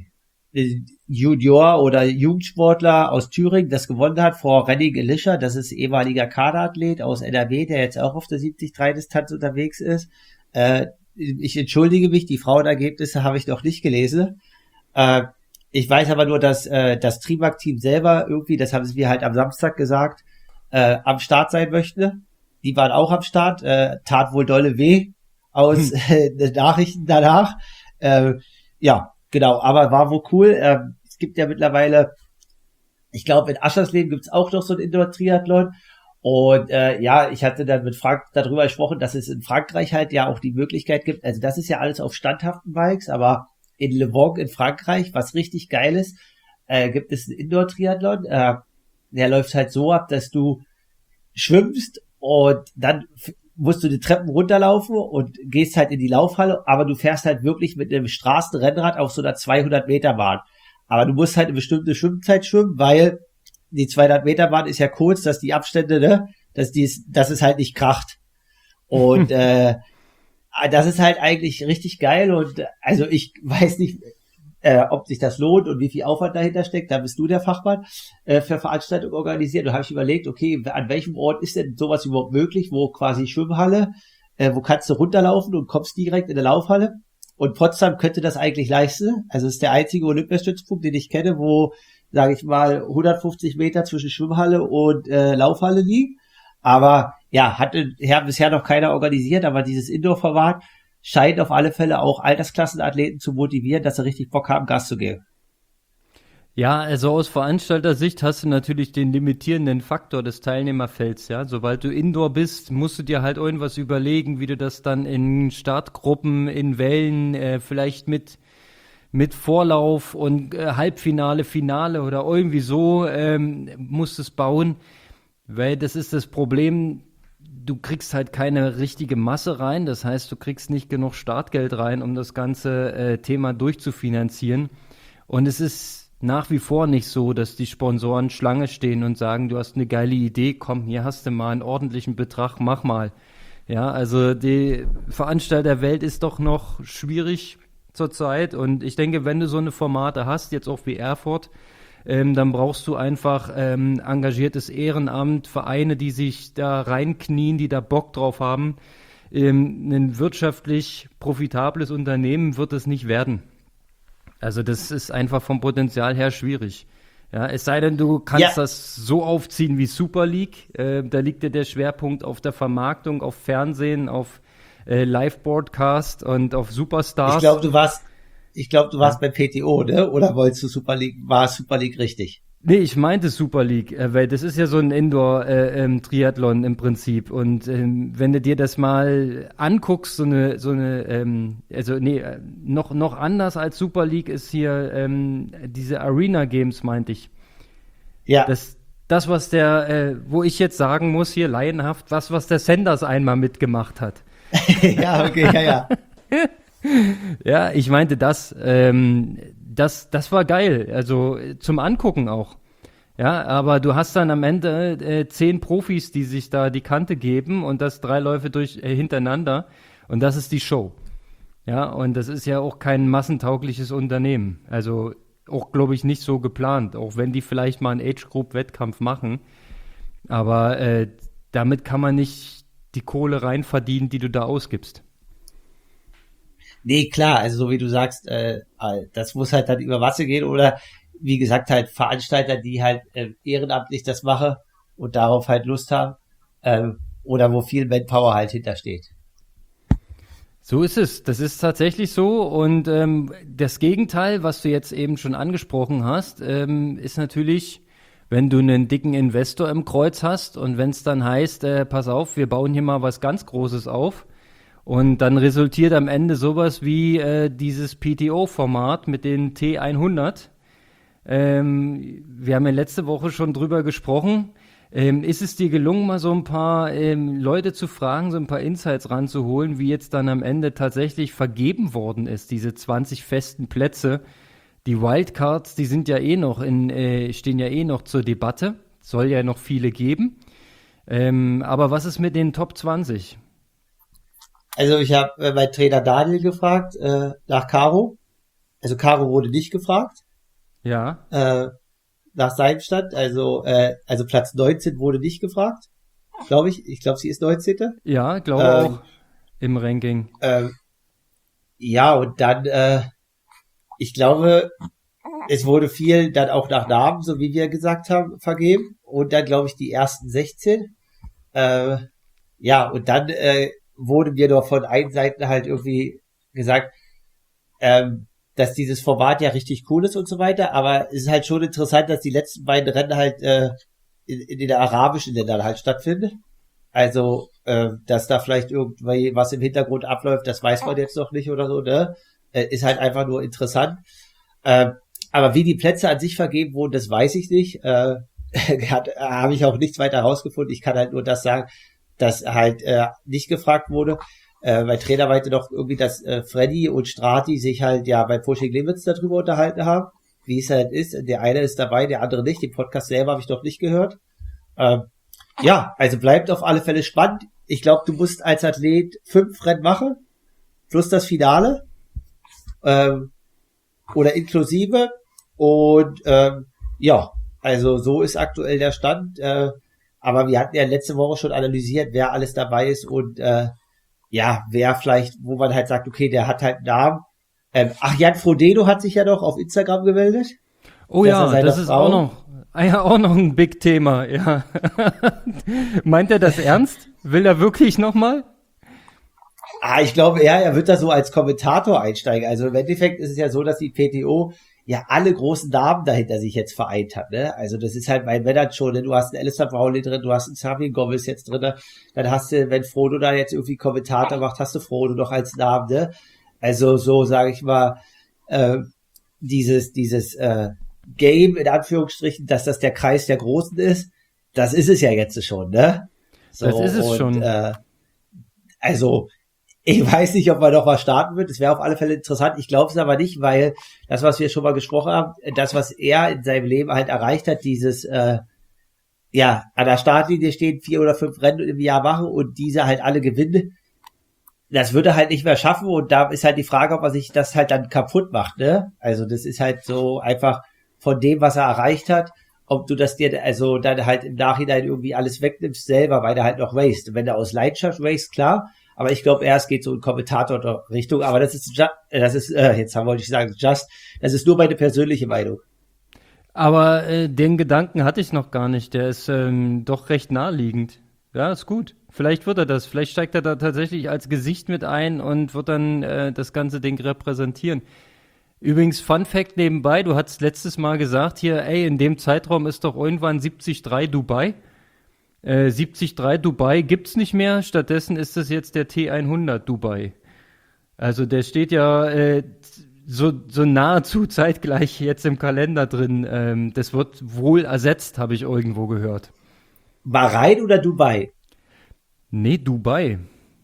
Junior oder Jugendsportler aus Thüringen das gewonnen hat vor Renning Elisha, das ist ehemaliger Kaderathlet aus N R W, der jetzt auch auf der siebzig Komma drei Distanz unterwegs ist. Äh, ich entschuldige mich, die Frauenergebnisse habe ich noch nicht gelesen. Äh, ich weiß aber nur, dass äh, das Trimark-Team selber irgendwie, das haben sie mir halt am Samstag gesagt, äh, am Start sein möchte. Die waren auch am Start, äh, tat wohl dolle weh aus hm. äh, Nachrichten danach. Äh, ja, genau, aber war wohl cool. Ähm, es gibt ja mittlerweile, ich glaube, in Aschersleben gibt's auch noch so ein Indoor-Triathlon. Und äh, ja, ich hatte dann mit Frank darüber gesprochen, dass es in Frankreich halt ja auch die Möglichkeit gibt, also das ist ja alles auf standhaften Bikes, aber in Le Mans in Frankreich, was richtig geil ist, äh, gibt es einen Indoor-Triathlon. Äh, der läuft halt so ab, dass du schwimmst und dann f- musst du die Treppen runterlaufen und gehst halt in die Laufhalle, aber du fährst halt wirklich mit einem Straßenrennrad auf so einer zweihundert Meter Bahn. Aber du musst halt eine bestimmte Schwimmzeit schwimmen, weil die zweihundert Meter Bahn ist ja kurz, dass die Abstände, ne, dass die, dass es halt nicht kracht. Und äh, das ist halt eigentlich richtig geil und also ich weiß nicht, äh, ob sich das lohnt und wie viel Aufwand dahinter steckt. Da bist du der Fachmann äh, für Veranstaltungen organisiert. Da habe ich überlegt, okay, an welchem Ort ist denn sowas überhaupt möglich, wo quasi Schwimmhalle, äh, wo kannst du runterlaufen und kommst direkt in der Laufhalle. Und Potsdam könnte das eigentlich leisten. Also es ist der einzige Olympiastützpunkt, den ich kenne, wo, sage ich mal, hundertfünfzig Meter zwischen Schwimmhalle und äh, Laufhalle liegen. Aber ja, hat ja, bisher noch keiner organisiert, aber dieses Indoor-Format scheint auf alle Fälle auch Altersklassenathleten zu motivieren, dass sie richtig Bock haben, Gas zu geben. Ja, also aus Veranstalter-Sicht hast du natürlich den limitierenden Faktor des Teilnehmerfelds, ja. Sobald du Indoor bist, musst du dir halt irgendwas überlegen, wie du das dann in Startgruppen, in Wellen, äh, vielleicht mit mit Vorlauf und äh, Halbfinale, Finale oder irgendwie so ähm, musst du es bauen, weil das ist das Problem. du kriegst halt keine richtige Masse rein. Das heißt, du kriegst nicht genug Startgeld rein, um das ganze äh, Thema durchzufinanzieren. Und es ist nach wie vor nicht so, dass die Sponsoren Schlange stehen und sagen, du hast eine geile Idee, komm, hier hast du mal einen ordentlichen Betrag, mach mal. Ja, also die Veranstalterwelt ist doch noch schwierig zurzeit. Und ich denke, wenn du so eine Formate hast, jetzt auch wie Erfurt, Ähm, dann brauchst du einfach ähm, engagiertes Ehrenamt, Vereine, die sich da reinknien, die da Bock drauf haben. Ähm, ein wirtschaftlich profitables Unternehmen wird es nicht werden. Also das ist einfach vom Potenzial her schwierig. Ja, es sei denn, du kannst ja. das so aufziehen wie Super League. Äh, da liegt ja der Schwerpunkt auf der Vermarktung, auf Fernsehen, auf äh, Live-Broadcast und auf Superstars. Ich glaube, du warst Ich glaube, du warst ja. bei P T O, ne? Oder wolltest du Super League, war Super League richtig? Nee, ich meinte Super League, äh, weil das ist ja so ein Indoor-Triathlon äh, ähm, im Prinzip. Und ähm, wenn du dir das mal anguckst, so eine, so eine, ähm, also nee, noch, noch anders als Super League ist hier ähm, diese Arena Games, meinte ich. Ja. Das, das was der, äh, wo ich jetzt sagen muss, hier laienhaft, was, was der Sanders einmal mitgemacht hat. Ja, okay, ja, ja. Ja, ich meinte das, ähm, das, das war geil, also zum Angucken auch. Ja, aber du hast dann am Ende äh, zehn Profis, die sich da die Kante geben und das drei Läufe durch äh, hintereinander und das ist die Show. Ja, und das ist ja auch kein massentaugliches Unternehmen. Also auch, glaube ich, nicht so geplant, auch wenn die vielleicht mal einen Age-Group-Wettkampf machen. Aber äh, damit kann man nicht die Kohle rein verdienen, die du da ausgibst. Nee, klar, also so wie du sagst, äh, das muss halt dann über Wasser gehen oder wie gesagt halt Veranstalter, die halt äh, ehrenamtlich das machen und darauf halt Lust haben ähm, oder wo viel Manpower halt hintersteht. So ist es, das ist tatsächlich so und ähm, das Gegenteil, was du jetzt eben schon angesprochen hast, ähm, ist natürlich, wenn du einen dicken Investor im Kreuz hast und wenn es dann heißt, äh, pass auf, wir bauen hier mal was ganz Großes auf, und dann resultiert am Ende sowas wie äh, dieses P T O-Format mit den T hundert. Ähm, wir haben ja letzte Woche schon drüber gesprochen. Ähm, ist es dir gelungen, mal so ein paar ähm, Leute zu fragen, so ein paar Insights ranzuholen, wie jetzt dann am Ende tatsächlich vergeben worden ist, diese zwanzig festen Plätze? Die Wildcards, die sind ja eh noch in, äh, stehen ja eh noch zur Debatte. Soll ja noch viele geben. Ähm, aber was ist mit den Top zwanzig? Also ich habe äh, mein Trainer Daniel gefragt äh, nach Caro. Also Caro wurde nicht gefragt. Ja. Äh, nach seinem Stand. Also äh, also Platz neunzehn wurde nicht gefragt. Glaube ich. Ich glaube, sie ist neunzehnte. Ja, glaube ähm, auch. Im Ranking. Ähm, ja, und dann, äh, ich glaube, es wurde viel dann auch nach Namen, so wie wir gesagt haben, vergeben. Und dann, glaube ich, die ersten sechzehn. Äh, ja, und dann äh, wurde mir doch von einen Seiten halt irgendwie gesagt, ähm, dass dieses Format ja richtig cool ist und so weiter, aber es ist halt schon interessant, dass die letzten beiden Rennen halt äh, in, in den arabischen Ländern halt stattfinden. Also, äh, dass da vielleicht irgendwie was im Hintergrund abläuft, das weiß man jetzt noch nicht oder so, ne? Äh, ist halt einfach nur interessant. Äh, aber wie die Plätze an sich vergeben wurden, das weiß ich nicht. Äh, habe ich auch nichts weiter herausgefunden. Ich kann halt nur das sagen, dass halt äh, nicht gefragt wurde. Äh, bei Trainer weiter noch irgendwie, dass äh, Freddy und Strati sich halt ja bei Pushing Limits darüber unterhalten haben, wie es halt ist. Der eine ist dabei, der andere nicht. Den Podcast selber habe ich noch nicht gehört. Ähm, ja, also bleibt auf alle Fälle spannend. Ich glaube, du musst als Athlet fünf Rennen machen, plus das Finale. Ähm, oder inklusive. Und ähm, ja, also so ist aktuell der Stand. Äh, aber wir hatten ja letzte Woche schon analysiert, wer alles dabei ist und äh, ja, wer vielleicht, wo man halt sagt, okay, der hat halt einen Namen. Ähm, ach, Jan Frodeno hat sich ja noch auf Instagram gemeldet. Oh ja, das ist Frau auch noch, ja, auch noch ein Big Thema, ja. Meint er das ernst? Will er wirklich nochmal? Ah, ich glaube, ja, er wird da so als Kommentator einsteigen. Also im Endeffekt ist es ja so, dass die P T O ja alle großen Namen dahinter sich jetzt vereint hat, ne? Also das ist halt mein Männern schon, ne? Du hast einen Alistair Brownlee drin, du hast einen Sabine Gomez jetzt drin, dann hast du, wenn Frodo da jetzt irgendwie Kommentator macht, hast du Frodo noch als Namen, ne? Also so, sage ich mal, äh, dieses, dieses äh, Game, in Anführungsstrichen, dass das der Kreis der Großen ist, das ist es ja jetzt schon, ne? So, das ist es und, schon. Äh, also, ich weiß nicht, ob man noch was starten wird. Es wäre auf alle Fälle interessant. Ich glaube es aber nicht, weil das, was wir schon mal gesprochen haben, das, was er in seinem Leben halt erreicht hat, dieses, äh, ja, an der Startlinie stehen, vier oder fünf Rennen im Jahr machen und diese halt alle gewinnen, das würde er halt nicht mehr schaffen. Und da ist halt die Frage, ob er sich das halt dann kaputt macht, ne? Also das ist halt so einfach von dem, was er erreicht hat, ob du das dir also dann halt im Nachhinein irgendwie alles wegnimmst selber, weil er halt noch raced. Und wenn er aus Leidenschaft raced, klar. Aber ich glaube, erst geht so ein Kommentator-Richtung. Aber das ist, das ist, äh, jetzt wollte ich sagen, just, das ist nur meine persönliche Meinung. Aber äh, den Gedanken hatte ich noch gar nicht. Der ist ähm, doch recht naheliegend. Ja, ist gut. Vielleicht wird er das. Vielleicht steigt er da tatsächlich als Gesicht mit ein und wird dann äh, das ganze Ding repräsentieren. Übrigens, Fun Fact nebenbei, du hattest letztes Mal gesagt hier, ey, in dem Zeitraum ist doch irgendwann siebzig drei Dubai. Äh, siebzig drei Dubai gibt's nicht mehr, stattdessen ist es jetzt der T hundert Dubai. Also der steht ja äh, so, so nahezu zeitgleich jetzt im Kalender drin. Ähm, das wird wohl ersetzt, habe ich irgendwo gehört. Bahrain oder Dubai? Nee, Dubai.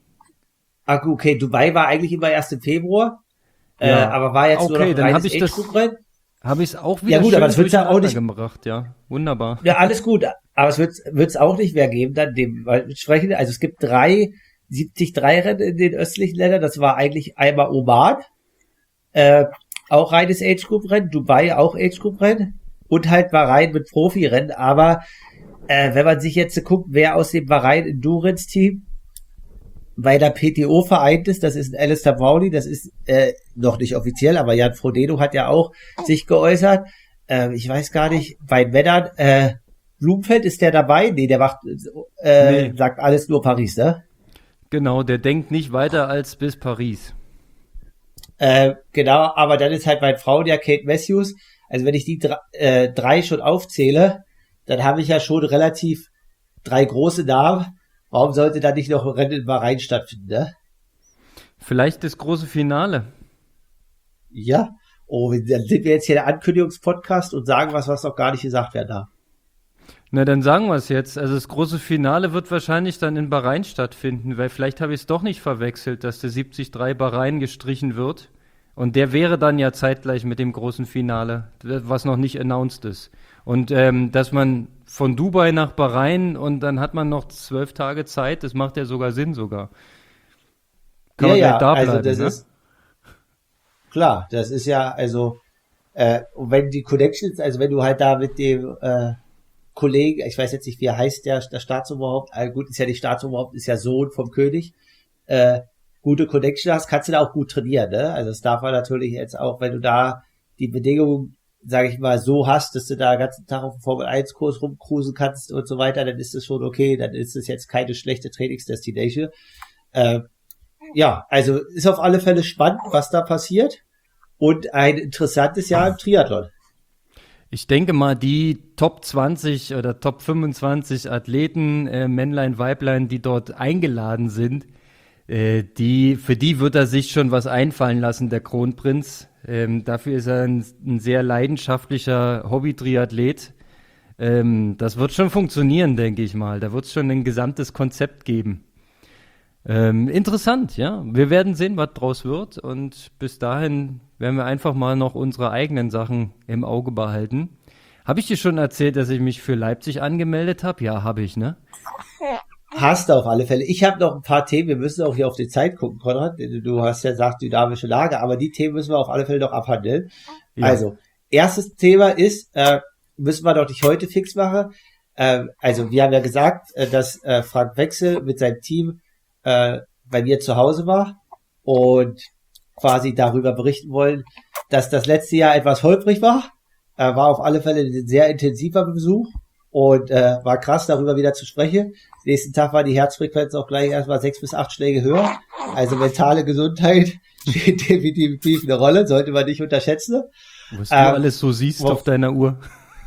Ach, okay, Dubai war eigentlich immer erst im Februar, äh, Ja. aber war jetzt Okay, nur noch ein dann hab reines ich das- Age-Group-Rennen. Habe ich es auch wieder Ja gut, schön aber das wird's ja auch nicht- gebracht, ja. Wunderbar. Ja, alles gut, aber es wird es auch nicht mehr geben, dann dementsprechend. Also es gibt drei siebzig drei Rennen in den östlichen Ländern. Das war eigentlich einmal Oman, äh, auch reines Age-Group-Rennen, Dubai auch Age-Group-Rennen und halt Bahrain mit Profi-Rennen. Aber äh, wenn man sich jetzt guckt, wer aus dem Bahrain Endurance-Team bei der P T O vereint ist, das ist ein Alistair Brownlee, das ist äh, noch nicht offiziell, aber Jan Frodeno hat ja auch sich geäußert. Äh, ich weiß gar nicht, bei Männern, äh, Blumfeld, ist der dabei? Nee, der macht, äh, Nee. sagt alles nur Paris, ne? Genau, der denkt nicht weiter als bis Paris. Äh, genau, aber dann ist halt bei Frauen ja Kate Matthews. Also wenn ich die drei, äh, drei schon aufzähle, dann habe ich ja schon relativ drei große Namen. Warum sollte da nicht noch ein Rennen in Bahrain stattfinden, ne? Vielleicht das große Finale. Ja. Oh, dann sind wir jetzt hier der Ankündigungspodcast und sagen was, was noch gar nicht gesagt werden darf. Na, dann sagen wir es jetzt. Also das große Finale wird wahrscheinlich dann in Bahrain stattfinden, weil vielleicht habe ich es doch nicht verwechselt, dass der siebzig drei Bahrain gestrichen wird. Und der wäre dann ja zeitgleich mit dem großen Finale, was noch nicht announced ist. Und ähm, dass man von Dubai nach Bahrain und dann hat man noch zwölf Tage Zeit, das macht ja sogar Sinn sogar. Kann man gleich da also bleiben, das ne? ist klar, das ist ja, also äh, und wenn die Connections, also wenn du halt da mit dem äh, Kollegen, ich weiß jetzt nicht, wie er heißt, der, der Staatsoberhaupt, äh, gut, ist ja nicht Staatsoberhaupt, ist ja Sohn vom König, äh, gute Connection hast, kannst du da auch gut trainieren, ne? Also das darf man natürlich jetzt auch, wenn du da die Bedingungen, sage ich mal, so hast, dass du da den ganzen Tag auf dem Formel eins Kurs rumcruisen kannst und so weiter, dann ist das schon okay, dann ist es jetzt keine schlechte Trainingsdestination. Äh, ja, also ist auf alle Fälle spannend, was da passiert und ein interessantes Jahr im Triathlon. Ich denke mal, die Top zwanzig oder Top fünfundzwanzig Athleten, äh, Männlein, Weiblein, die dort eingeladen sind, äh, die, für die wird er sich schon was einfallen lassen, der Kronprinz. Ähm, dafür ist er ein, ein sehr leidenschaftlicher Hobby-Triathlet. Ähm, das wird schon funktionieren, denke ich mal. Da wird es schon ein gesamtes Konzept geben. Ähm, interessant, ja. Wir werden sehen, was draus wird. Und bis dahin werden wir einfach mal noch unsere eigenen Sachen im Auge behalten. Habe ich dir schon erzählt, dass ich mich für Leipzig angemeldet habe? Ja, habe ich, ne? Hast du auf alle Fälle. Ich habe noch ein paar Themen, wir müssen auch hier auf die Zeit gucken, Konrad. Du hast ja gesagt, dynamische Lage, aber die Themen müssen wir auf alle Fälle noch abhandeln. Ja. Also, erstes Thema ist, äh, müssen wir doch nicht heute fix machen. Äh, also, wir haben ja gesagt, äh, dass äh, Frank Wechsel mit seinem Team äh, bei mir zu Hause war und quasi darüber berichten wollen, dass das letzte Jahr etwas holprig war. Äh, war auf alle Fälle ein sehr intensiver Besuch und äh, war krass, darüber wieder zu sprechen. Nächsten Tag war die Herzfrequenz auch gleich erstmal sechs bis acht Schläge höher. Also mentale Gesundheit spielt definitiv eine Rolle, sollte man nicht unterschätzen. Was du Ähm, alles so siehst wo- auf deiner Uhr.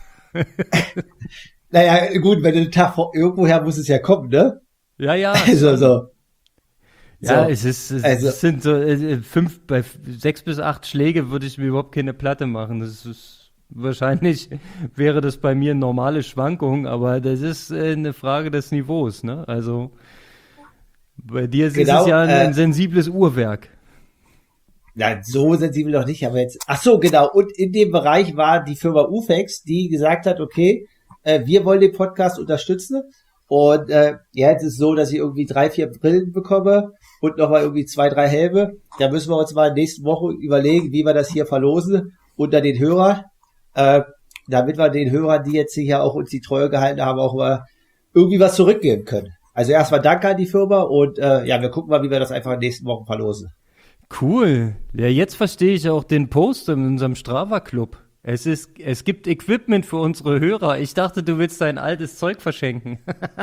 Naja, gut, wenn du den Tag vor irgendwoher muss es ja kommen, ne? Ja, ja. Also so. Ja, So. es ist, es Also- sind so äh, fünf, bei f- sechs bis acht Schläge würde ich mir überhaupt keine Platte machen. Das ist Wahrscheinlich wäre das bei mir normale Schwankung, aber das ist äh, eine Frage des Niveaus, ne? Also bei dir ist Genau, es ja ein, äh, ein sensibles Uhrwerk. Ja, so sensibel noch nicht, aber jetzt, ach so, genau. Und in dem Bereich war die Firma Ufex, die gesagt hat, okay, äh, wir wollen den Podcast unterstützen. Und äh, ja, jetzt ist es so, dass ich irgendwie drei, vier Brillen bekomme und nochmal irgendwie zwei, drei Helme. Da müssen wir uns mal in der nächsten Woche überlegen, wie wir das hier verlosen unter den Hörern, äh, damit wir den Hörern, die jetzt hier auch uns die Treue gehalten haben, auch mal irgendwie was zurückgeben können. Also erstmal danke an die Firma und äh, ja, wir gucken mal, wie wir das einfach in den nächsten Wochen verlosen. Cool. Ja, jetzt verstehe ich auch den Post in unserem Strava-Club. Es ist, es gibt Equipment für unsere Hörer. Ich dachte, du willst dein altes Zeug verschenken.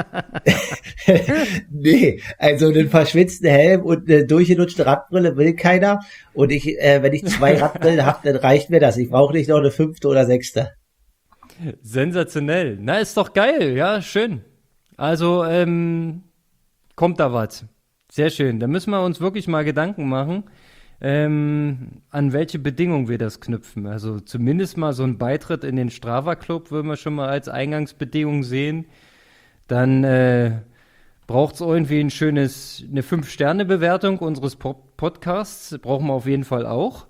Nee, also einen verschwitzten Helm und eine durchgenutzte Radbrille will keiner. Und ich, äh, wenn ich zwei Radbrillen habe, dann reicht mir das. Ich brauche nicht noch eine fünfte oder sechste. Sensationell. Na, ist doch geil. Ja, schön. Also, ähm, kommt da was. Sehr schön. Da müssen wir uns wirklich mal Gedanken machen, ähm, an welche Bedingungen wir das knüpfen. Also zumindest mal so ein Beitritt in den Strava-Club würden wir schon mal als Eingangsbedingung sehen. Dann äh, braucht es irgendwie ein schönes, eine fünf Sterne Bewertung unseres Pop- Podcasts. Brauchen wir auf jeden Fall auch.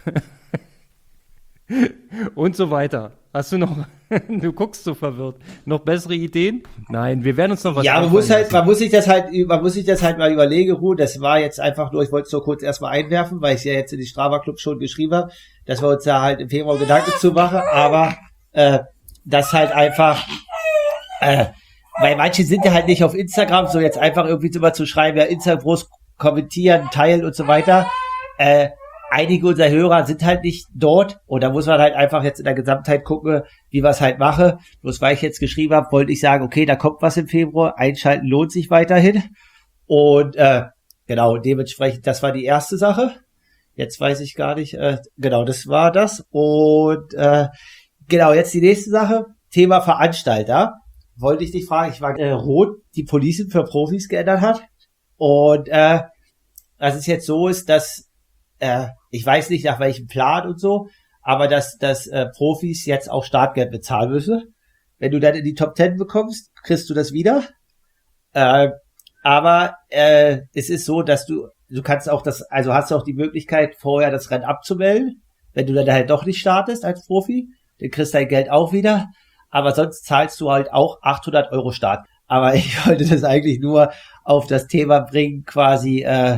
Und so weiter. Hast du noch, du guckst so verwirrt, noch bessere Ideen? Nein, wir werden uns noch was Ja, man einfallen muss halt, lassen. man muss sich das halt, man muss sich das halt mal überlegen, Ruhe. Das war jetzt einfach nur, ich wollte es nur kurz erstmal einwerfen, weil ich es ja jetzt in die Strava Club schon geschrieben habe, dass wir uns da halt im Februar Gedanken zu machen, aber äh, das halt einfach, äh, weil manche sind ja halt nicht auf Instagram, so jetzt einfach irgendwie immer zu schreiben, ja, Instagram groß kommentieren, teilen und so weiter. Äh, einige unserer Hörer sind halt nicht dort und da muss man halt einfach jetzt in der Gesamtheit gucken, wie wir es halt mache. Bloß weil ich jetzt geschrieben habe, wollte ich sagen, okay, da kommt was im Februar, einschalten lohnt sich weiterhin. Und äh, genau, dementsprechend, das war die erste Sache. Jetzt weiß ich gar nicht, äh, genau, das war das. Und äh, genau, jetzt die nächste Sache, Thema Veranstalter. Wollte ich dich fragen, ich war äh, rot, die Policing für Profis geändert hat. Und äh, dass es jetzt so ist, dass äh, ich weiß nicht nach welchem Plan und so, aber dass, dass äh, Profis jetzt auch Startgeld bezahlen müssen. Wenn du dann in die Top Ten bekommst, kriegst du das wieder. Äh, aber äh, es ist so, dass du, du kannst auch das, also hast du auch die Möglichkeit, vorher das Rennen abzumelden. Wenn du dann halt doch nicht startest als Profi, dann kriegst du dein Geld auch wieder. Aber sonst zahlst du halt auch achthundert Euro Start. Aber ich wollte das eigentlich nur auf das Thema bringen, quasi, äh,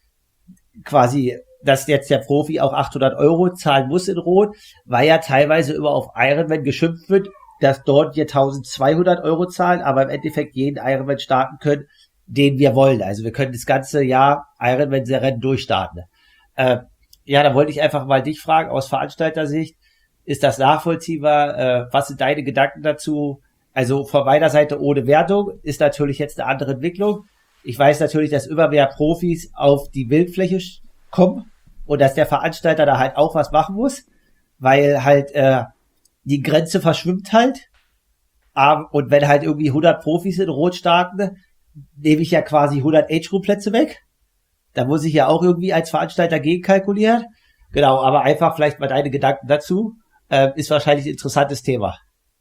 quasi, dass jetzt der Profi auch achthundert Euro zahlen muss in Rot, weil ja teilweise immer auf Ironman geschimpft wird, dass dort wir eintausendzweihundert Euro zahlen, aber im Endeffekt jeden Ironman starten können, den wir wollen. Also wir können das ganze Jahr Ironman-Rennen durchstarten. Äh, ja, da wollte ich einfach mal dich fragen, aus Veranstaltersicht, ist das nachvollziehbar? Äh, was sind deine Gedanken dazu? Also von meiner Seite ohne Wertung ist natürlich jetzt eine andere Entwicklung. Ich weiß natürlich, dass immer mehr Profis auf die Bildfläche kommen und dass der Veranstalter da halt auch was machen muss, weil halt äh, die Grenze verschwimmt halt. Aber, und wenn halt irgendwie hundert Profis in Rot starten, nehme ich ja quasi hundert Age-Group-Plätze weg. Da muss ich ja auch irgendwie als Veranstalter gegenkalkulieren. Genau, aber einfach vielleicht mal deine Gedanken dazu. Äh, ist wahrscheinlich ein interessantes Thema.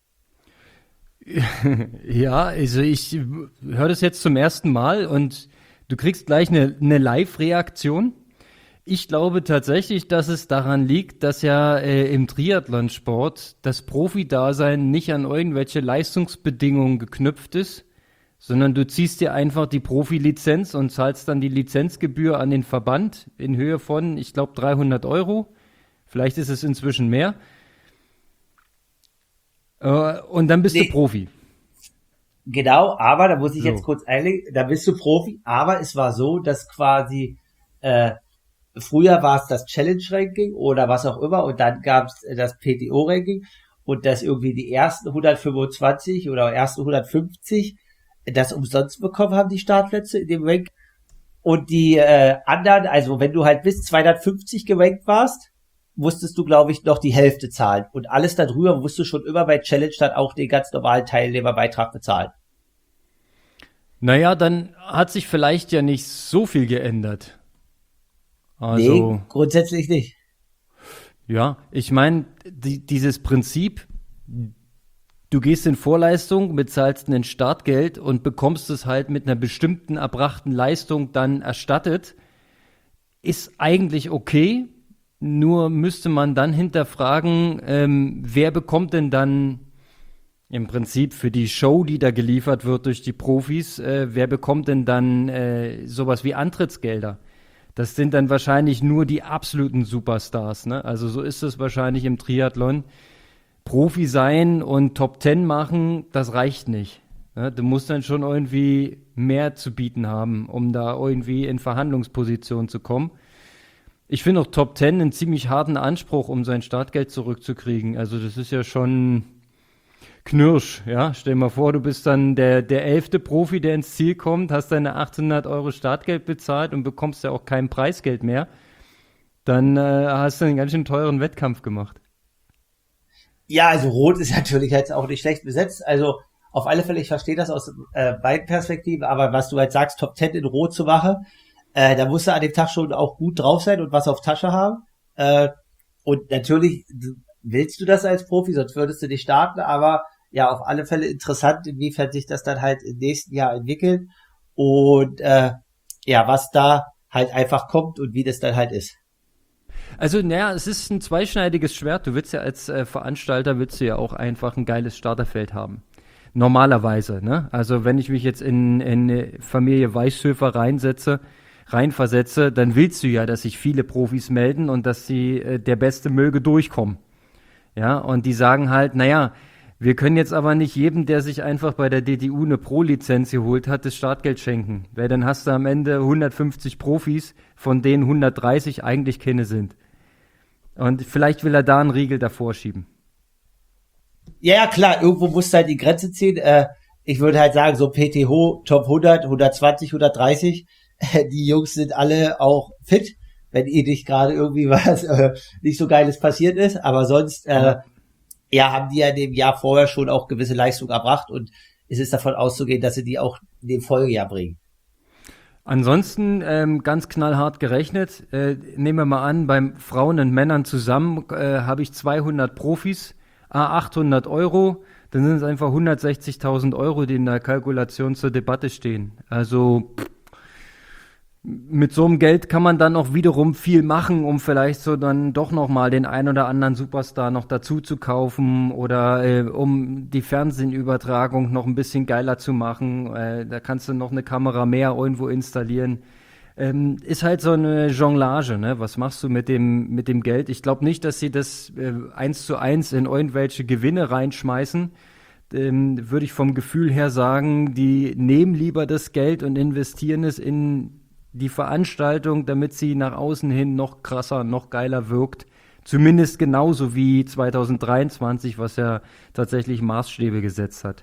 Ja, also ich höre das jetzt zum ersten Mal und du kriegst gleich eine, eine Live-Reaktion. Ich glaube tatsächlich, dass es daran liegt, dass ja äh, im Triathlonsport das Profi-Dasein nicht an irgendwelche Leistungsbedingungen geknüpft ist, sondern du ziehst dir einfach die Profilizenz und zahlst dann die Lizenzgebühr an den Verband in Höhe von, ich glaube, dreihundert Euro. Vielleicht ist es inzwischen mehr. Äh, und dann bist Nee. du Profi. Genau, aber da muss ich So. jetzt kurz einlegen, da bist du Profi, aber es war so, dass quasi äh, früher war es das Challenge-Ranking oder was auch immer und dann gab es das P T O-Ranking und dass irgendwie die ersten hundertfünfundzwanzig oder ersten hundertfünfzig das umsonst bekommen haben, die Startplätze in dem Rank. Und die äh, anderen, also wenn du halt bis zweihundertfünfzig gerankt warst, musstest du, glaube ich, noch die Hälfte zahlen. Und alles darüber musst du schon immer bei Challenge dann auch den ganz normalen Teilnehmerbeitrag bezahlen. Naja, dann hat sich vielleicht ja nicht so viel geändert. Also, Nee, grundsätzlich nicht. Ja, ich meine, die, dieses Prinzip, du gehst in Vorleistung, bezahlst ein Startgeld und bekommst es halt mit einer bestimmten erbrachten Leistung dann erstattet, ist eigentlich okay, nur müsste man dann hinterfragen, ähm, wer bekommt denn dann im Prinzip für die Show, die da geliefert wird durch die Profis, äh, wer bekommt denn dann äh, sowas wie Antrittsgelder? Das sind dann wahrscheinlich nur die absoluten Superstars, ne? Also so ist es wahrscheinlich im Triathlon. Profi sein und Top Ten machen, das reicht nicht. Ne? Du musst dann schon irgendwie mehr zu bieten haben, um da irgendwie in Verhandlungsposition zu kommen. Ich finde auch Top Ten einen ziemlich harten Anspruch, um sein Startgeld zurückzukriegen. Also das ist ja schon Knirsch, ja. Stell dir mal vor, du bist dann der, der elfte Profi, der ins Ziel kommt, hast deine achthundert Euro Startgeld bezahlt und bekommst ja auch kein Preisgeld mehr. Dann äh, hast du einen ganz schön teuren Wettkampf gemacht. Ja, also Rot ist natürlich jetzt auch nicht schlecht besetzt. Also auf alle Fälle, ich verstehe das aus äh, beiden Perspektiven, aber was du halt sagst, Top Ten in Rot zu machen, äh, da musst du an dem Tag schon auch gut drauf sein und was auf Tasche haben. Äh, und natürlich willst du das als Profi, sonst würdest du nicht starten, aber ja, auf alle Fälle interessant, inwiefern sich das dann halt im nächsten Jahr entwickelt und äh, ja, was da halt einfach kommt und wie das dann halt ist. Also, naja, es ist ein zweischneidiges Schwert. Du willst ja als äh, Veranstalter, willst du ja auch einfach ein geiles Starterfeld haben. Normalerweise, ne? Also, wenn ich mich jetzt in, in Familie Weichshöfer reinsetze, reinversetze, dann willst du ja, dass sich viele Profis melden und dass sie, äh, der Beste möge durchkommen. Ja, und die sagen halt, naja, wir können jetzt aber nicht jedem, der sich einfach bei der D T U eine Pro-Lizenz geholt hat, das Startgeld schenken. Weil dann hast du am Ende hundertfünfzig Profis, von denen hundertdreißig eigentlich keine sind. Und vielleicht will er da einen Riegel davor schieben. Ja, ja, klar, irgendwo musst du halt die Grenze ziehen. Äh, ich würde halt sagen, so P T H, Top hundert, hundertzwanzig, hundertdreißig, äh, die Jungs sind alle auch fit, wenn ihr nicht gerade irgendwie was äh, nicht so Geiles passiert ist. Aber sonst, äh, ja. ja, haben die ja in dem Jahr vorher schon auch gewisse Leistung erbracht und es ist davon auszugehen, dass sie die auch in dem Folgejahr bringen. Ansonsten ähm, ganz knallhart gerechnet, äh, nehmen wir mal an, beim Frauen und Männern zusammen äh, habe ich zweihundert Profis, à achthundert Euro, dann sind es einfach hundertsechzigtausend Euro, die in der Kalkulation zur Debatte stehen. Also pff, mit so einem Geld kann man dann auch wiederum viel machen, um vielleicht so dann doch nochmal den ein oder anderen Superstar noch dazu zu kaufen oder äh, um die Fernsehübertragung noch ein bisschen geiler zu machen. Äh, da kannst du noch eine Kamera mehr irgendwo installieren. Ähm, ist halt so eine Jonglage, ne? Was machst du mit dem, mit dem Geld? Ich glaube nicht, dass sie das äh, eins zu eins in irgendwelche Gewinne reinschmeißen. Ähm, würde ich vom Gefühl her sagen, die nehmen lieber das Geld und investieren es in die Veranstaltung, damit sie nach außen hin noch krasser, noch geiler wirkt. Zumindest genauso wie zwanzig dreiundzwanzig, was ja tatsächlich Maßstäbe gesetzt hat.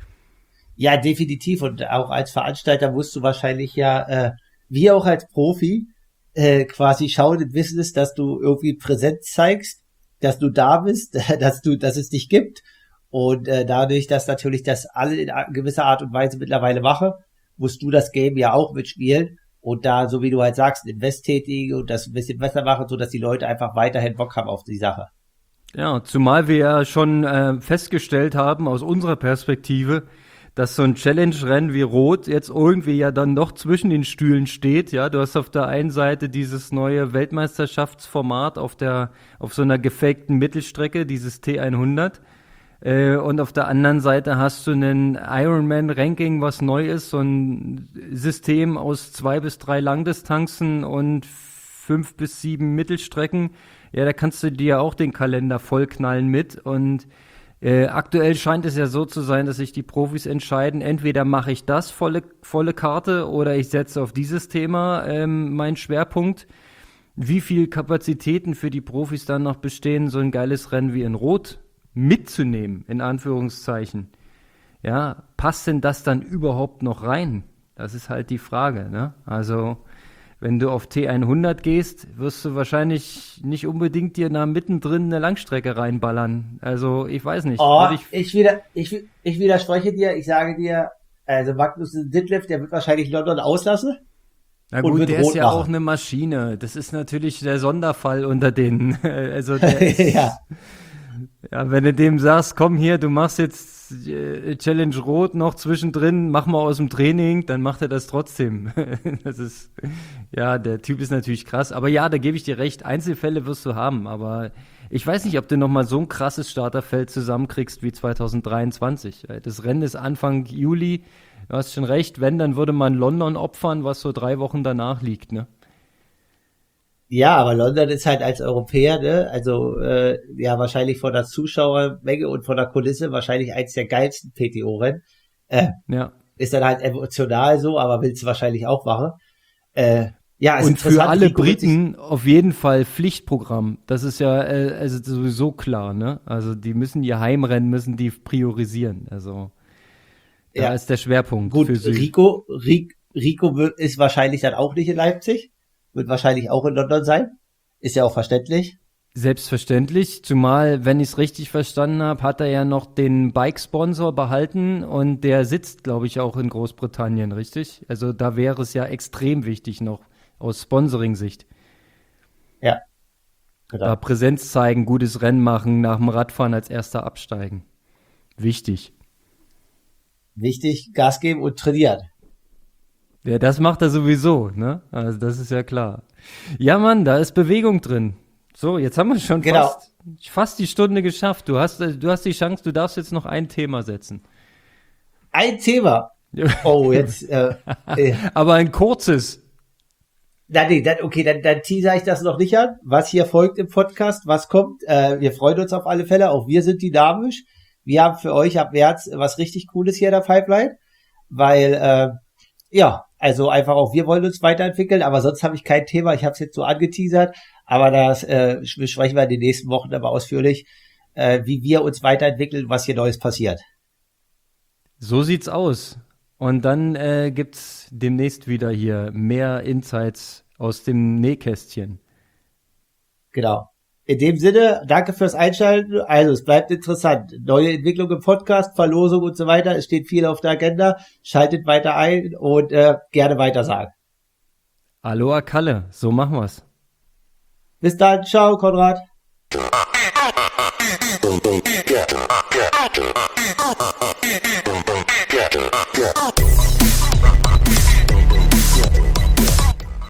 Ja, definitiv. Und auch als Veranstalter musst du wahrscheinlich ja, äh, wie auch als Profi, äh, quasi schauen im Business, dass du irgendwie Präsenz zeigst, dass du da bist, dass du, dass es dich gibt. Und äh, dadurch, dass natürlich das alle in gewisser Art und Weise mittlerweile machen, musst du das Game ja auch mitspielen. Und da, so wie du halt sagst, Invest tätigen und das ein bisschen besser machen, so dass die Leute einfach weiterhin Bock haben auf die Sache. Ja, zumal wir ja schon äh, festgestellt haben, aus unserer Perspektive, dass so ein Challenge-Rennen wie Rot jetzt irgendwie ja dann doch zwischen den Stühlen steht. Ja, du hast auf der einen Seite dieses neue Weltmeisterschaftsformat auf der, auf so einer gefakten Mittelstrecke, dieses T hundert. Äh, und auf der anderen Seite hast du einen Ironman-Ranking, was neu ist, so ein System aus zwei bis drei Langdistanzen und fünf bis sieben Mittelstrecken. Ja, da kannst du dir auch den Kalender vollknallen mit. Und äh, aktuell scheint es ja so zu sein, dass sich die Profis entscheiden, entweder mache ich das volle, volle Karte oder ich setze auf dieses Thema ähm, meinen Schwerpunkt. Wie viel Kapazitäten für die Profis dann noch bestehen, so ein geiles Rennen wie in Rot mitzunehmen, in Anführungszeichen. Ja, passt denn das dann überhaupt noch rein? Das ist halt die Frage, ne? Also, wenn du auf T hundert gehst, wirst du wahrscheinlich nicht unbedingt dir da mittendrin eine Langstrecke reinballern. Also, ich weiß nicht. Oh, ich, ich, wieder, ich, ich widerspreche dir. Ich sage dir, also Magnus Ditlev, der wird wahrscheinlich London auslassen. Na und gut, wird der rot ist ja machen. auch eine Maschine. Das ist natürlich der Sonderfall unter denen. Also der ist, Ja. ja, wenn du dem sagst, komm hier, du machst jetzt äh, Challenge Rot noch zwischendrin, mach mal aus dem Training, dann macht er das trotzdem. Das ist, ja, der Typ ist natürlich krass. Aber ja, da gebe ich dir recht, Einzelfälle wirst du haben. Aber ich weiß nicht, ob du noch mal so ein krasses Starterfeld zusammenkriegst wie zwanzig dreiundzwanzig. Das Rennen ist Anfang Juli. Du hast schon recht, wenn, dann würde man London opfern, was so drei Wochen danach liegt, ne? Ja, aber London ist halt als Europäer, ne, also äh, ja wahrscheinlich von der Zuschauermenge und von der Kulisse wahrscheinlich eins der geilsten P T O-Rennen. Äh, Ja. ist dann halt emotional so, aber willst du wahrscheinlich auch machen. Äh, ja, ist Und für interessant, alle Rico wird sich- Briten auf jeden Fall Pflichtprogramm. Das ist ja äh, also sowieso klar, ne? Also die müssen ihr Heimrennen, müssen die priorisieren. Also da Ja. ist der Schwerpunkt Gut, für sie. Rico, Rico, Rico wird, ist wahrscheinlich dann auch nicht in Leipzig, wird wahrscheinlich auch in London sein. Ist ja auch verständlich. Selbstverständlich, zumal, wenn ich es richtig verstanden habe, hat er ja noch den Bike-Sponsor behalten und der sitzt, glaube ich, auch in Großbritannien, richtig? Also da wäre es ja extrem wichtig noch aus Sponsoring-Sicht. Ja. Genau. Da Präsenz zeigen, gutes Rennen machen, nach dem Radfahren als erster absteigen. Wichtig. Wichtig, Gas geben und trainieren. Ja, das macht er sowieso, ne? Also das ist ja klar. Ja, Mann, da ist Bewegung drin. So, jetzt haben wir schon Genau. fast, fast die Stunde geschafft. Du hast, äh, du hast die Chance, du darfst jetzt noch ein Thema setzen. Ein Thema. Oh, jetzt, äh, äh, Aber ein kurzes. na, nee, dann, okay, dann, dann teaser ich das noch nicht an. Was hier folgt im Podcast, was kommt, äh, wir freuen uns auf alle Fälle. Auch wir sind dynamisch. Wir haben für euch ab März was richtig Cooles hier in der Pipeline, weil, äh, ja, also einfach auch wir wollen uns weiterentwickeln, aber sonst habe ich kein Thema. Ich habe es jetzt so angeteasert, aber das äh, besprechen wir in den nächsten Wochen aber ausführlich, äh, wie wir uns weiterentwickeln, was hier Neues passiert. So sieht's aus. Und dann äh, gibt's demnächst wieder hier mehr Insights aus dem Nähkästchen. Genau. In dem Sinne, danke fürs Einschalten. Also, es bleibt interessant. Neue Entwicklung im Podcast, Verlosung und so weiter. Es steht viel auf der Agenda. Schaltet weiter ein und äh, gerne weiter sagen. Aloha Kalle, so machen wir's. Bis dann. Ciao, Konrad. Get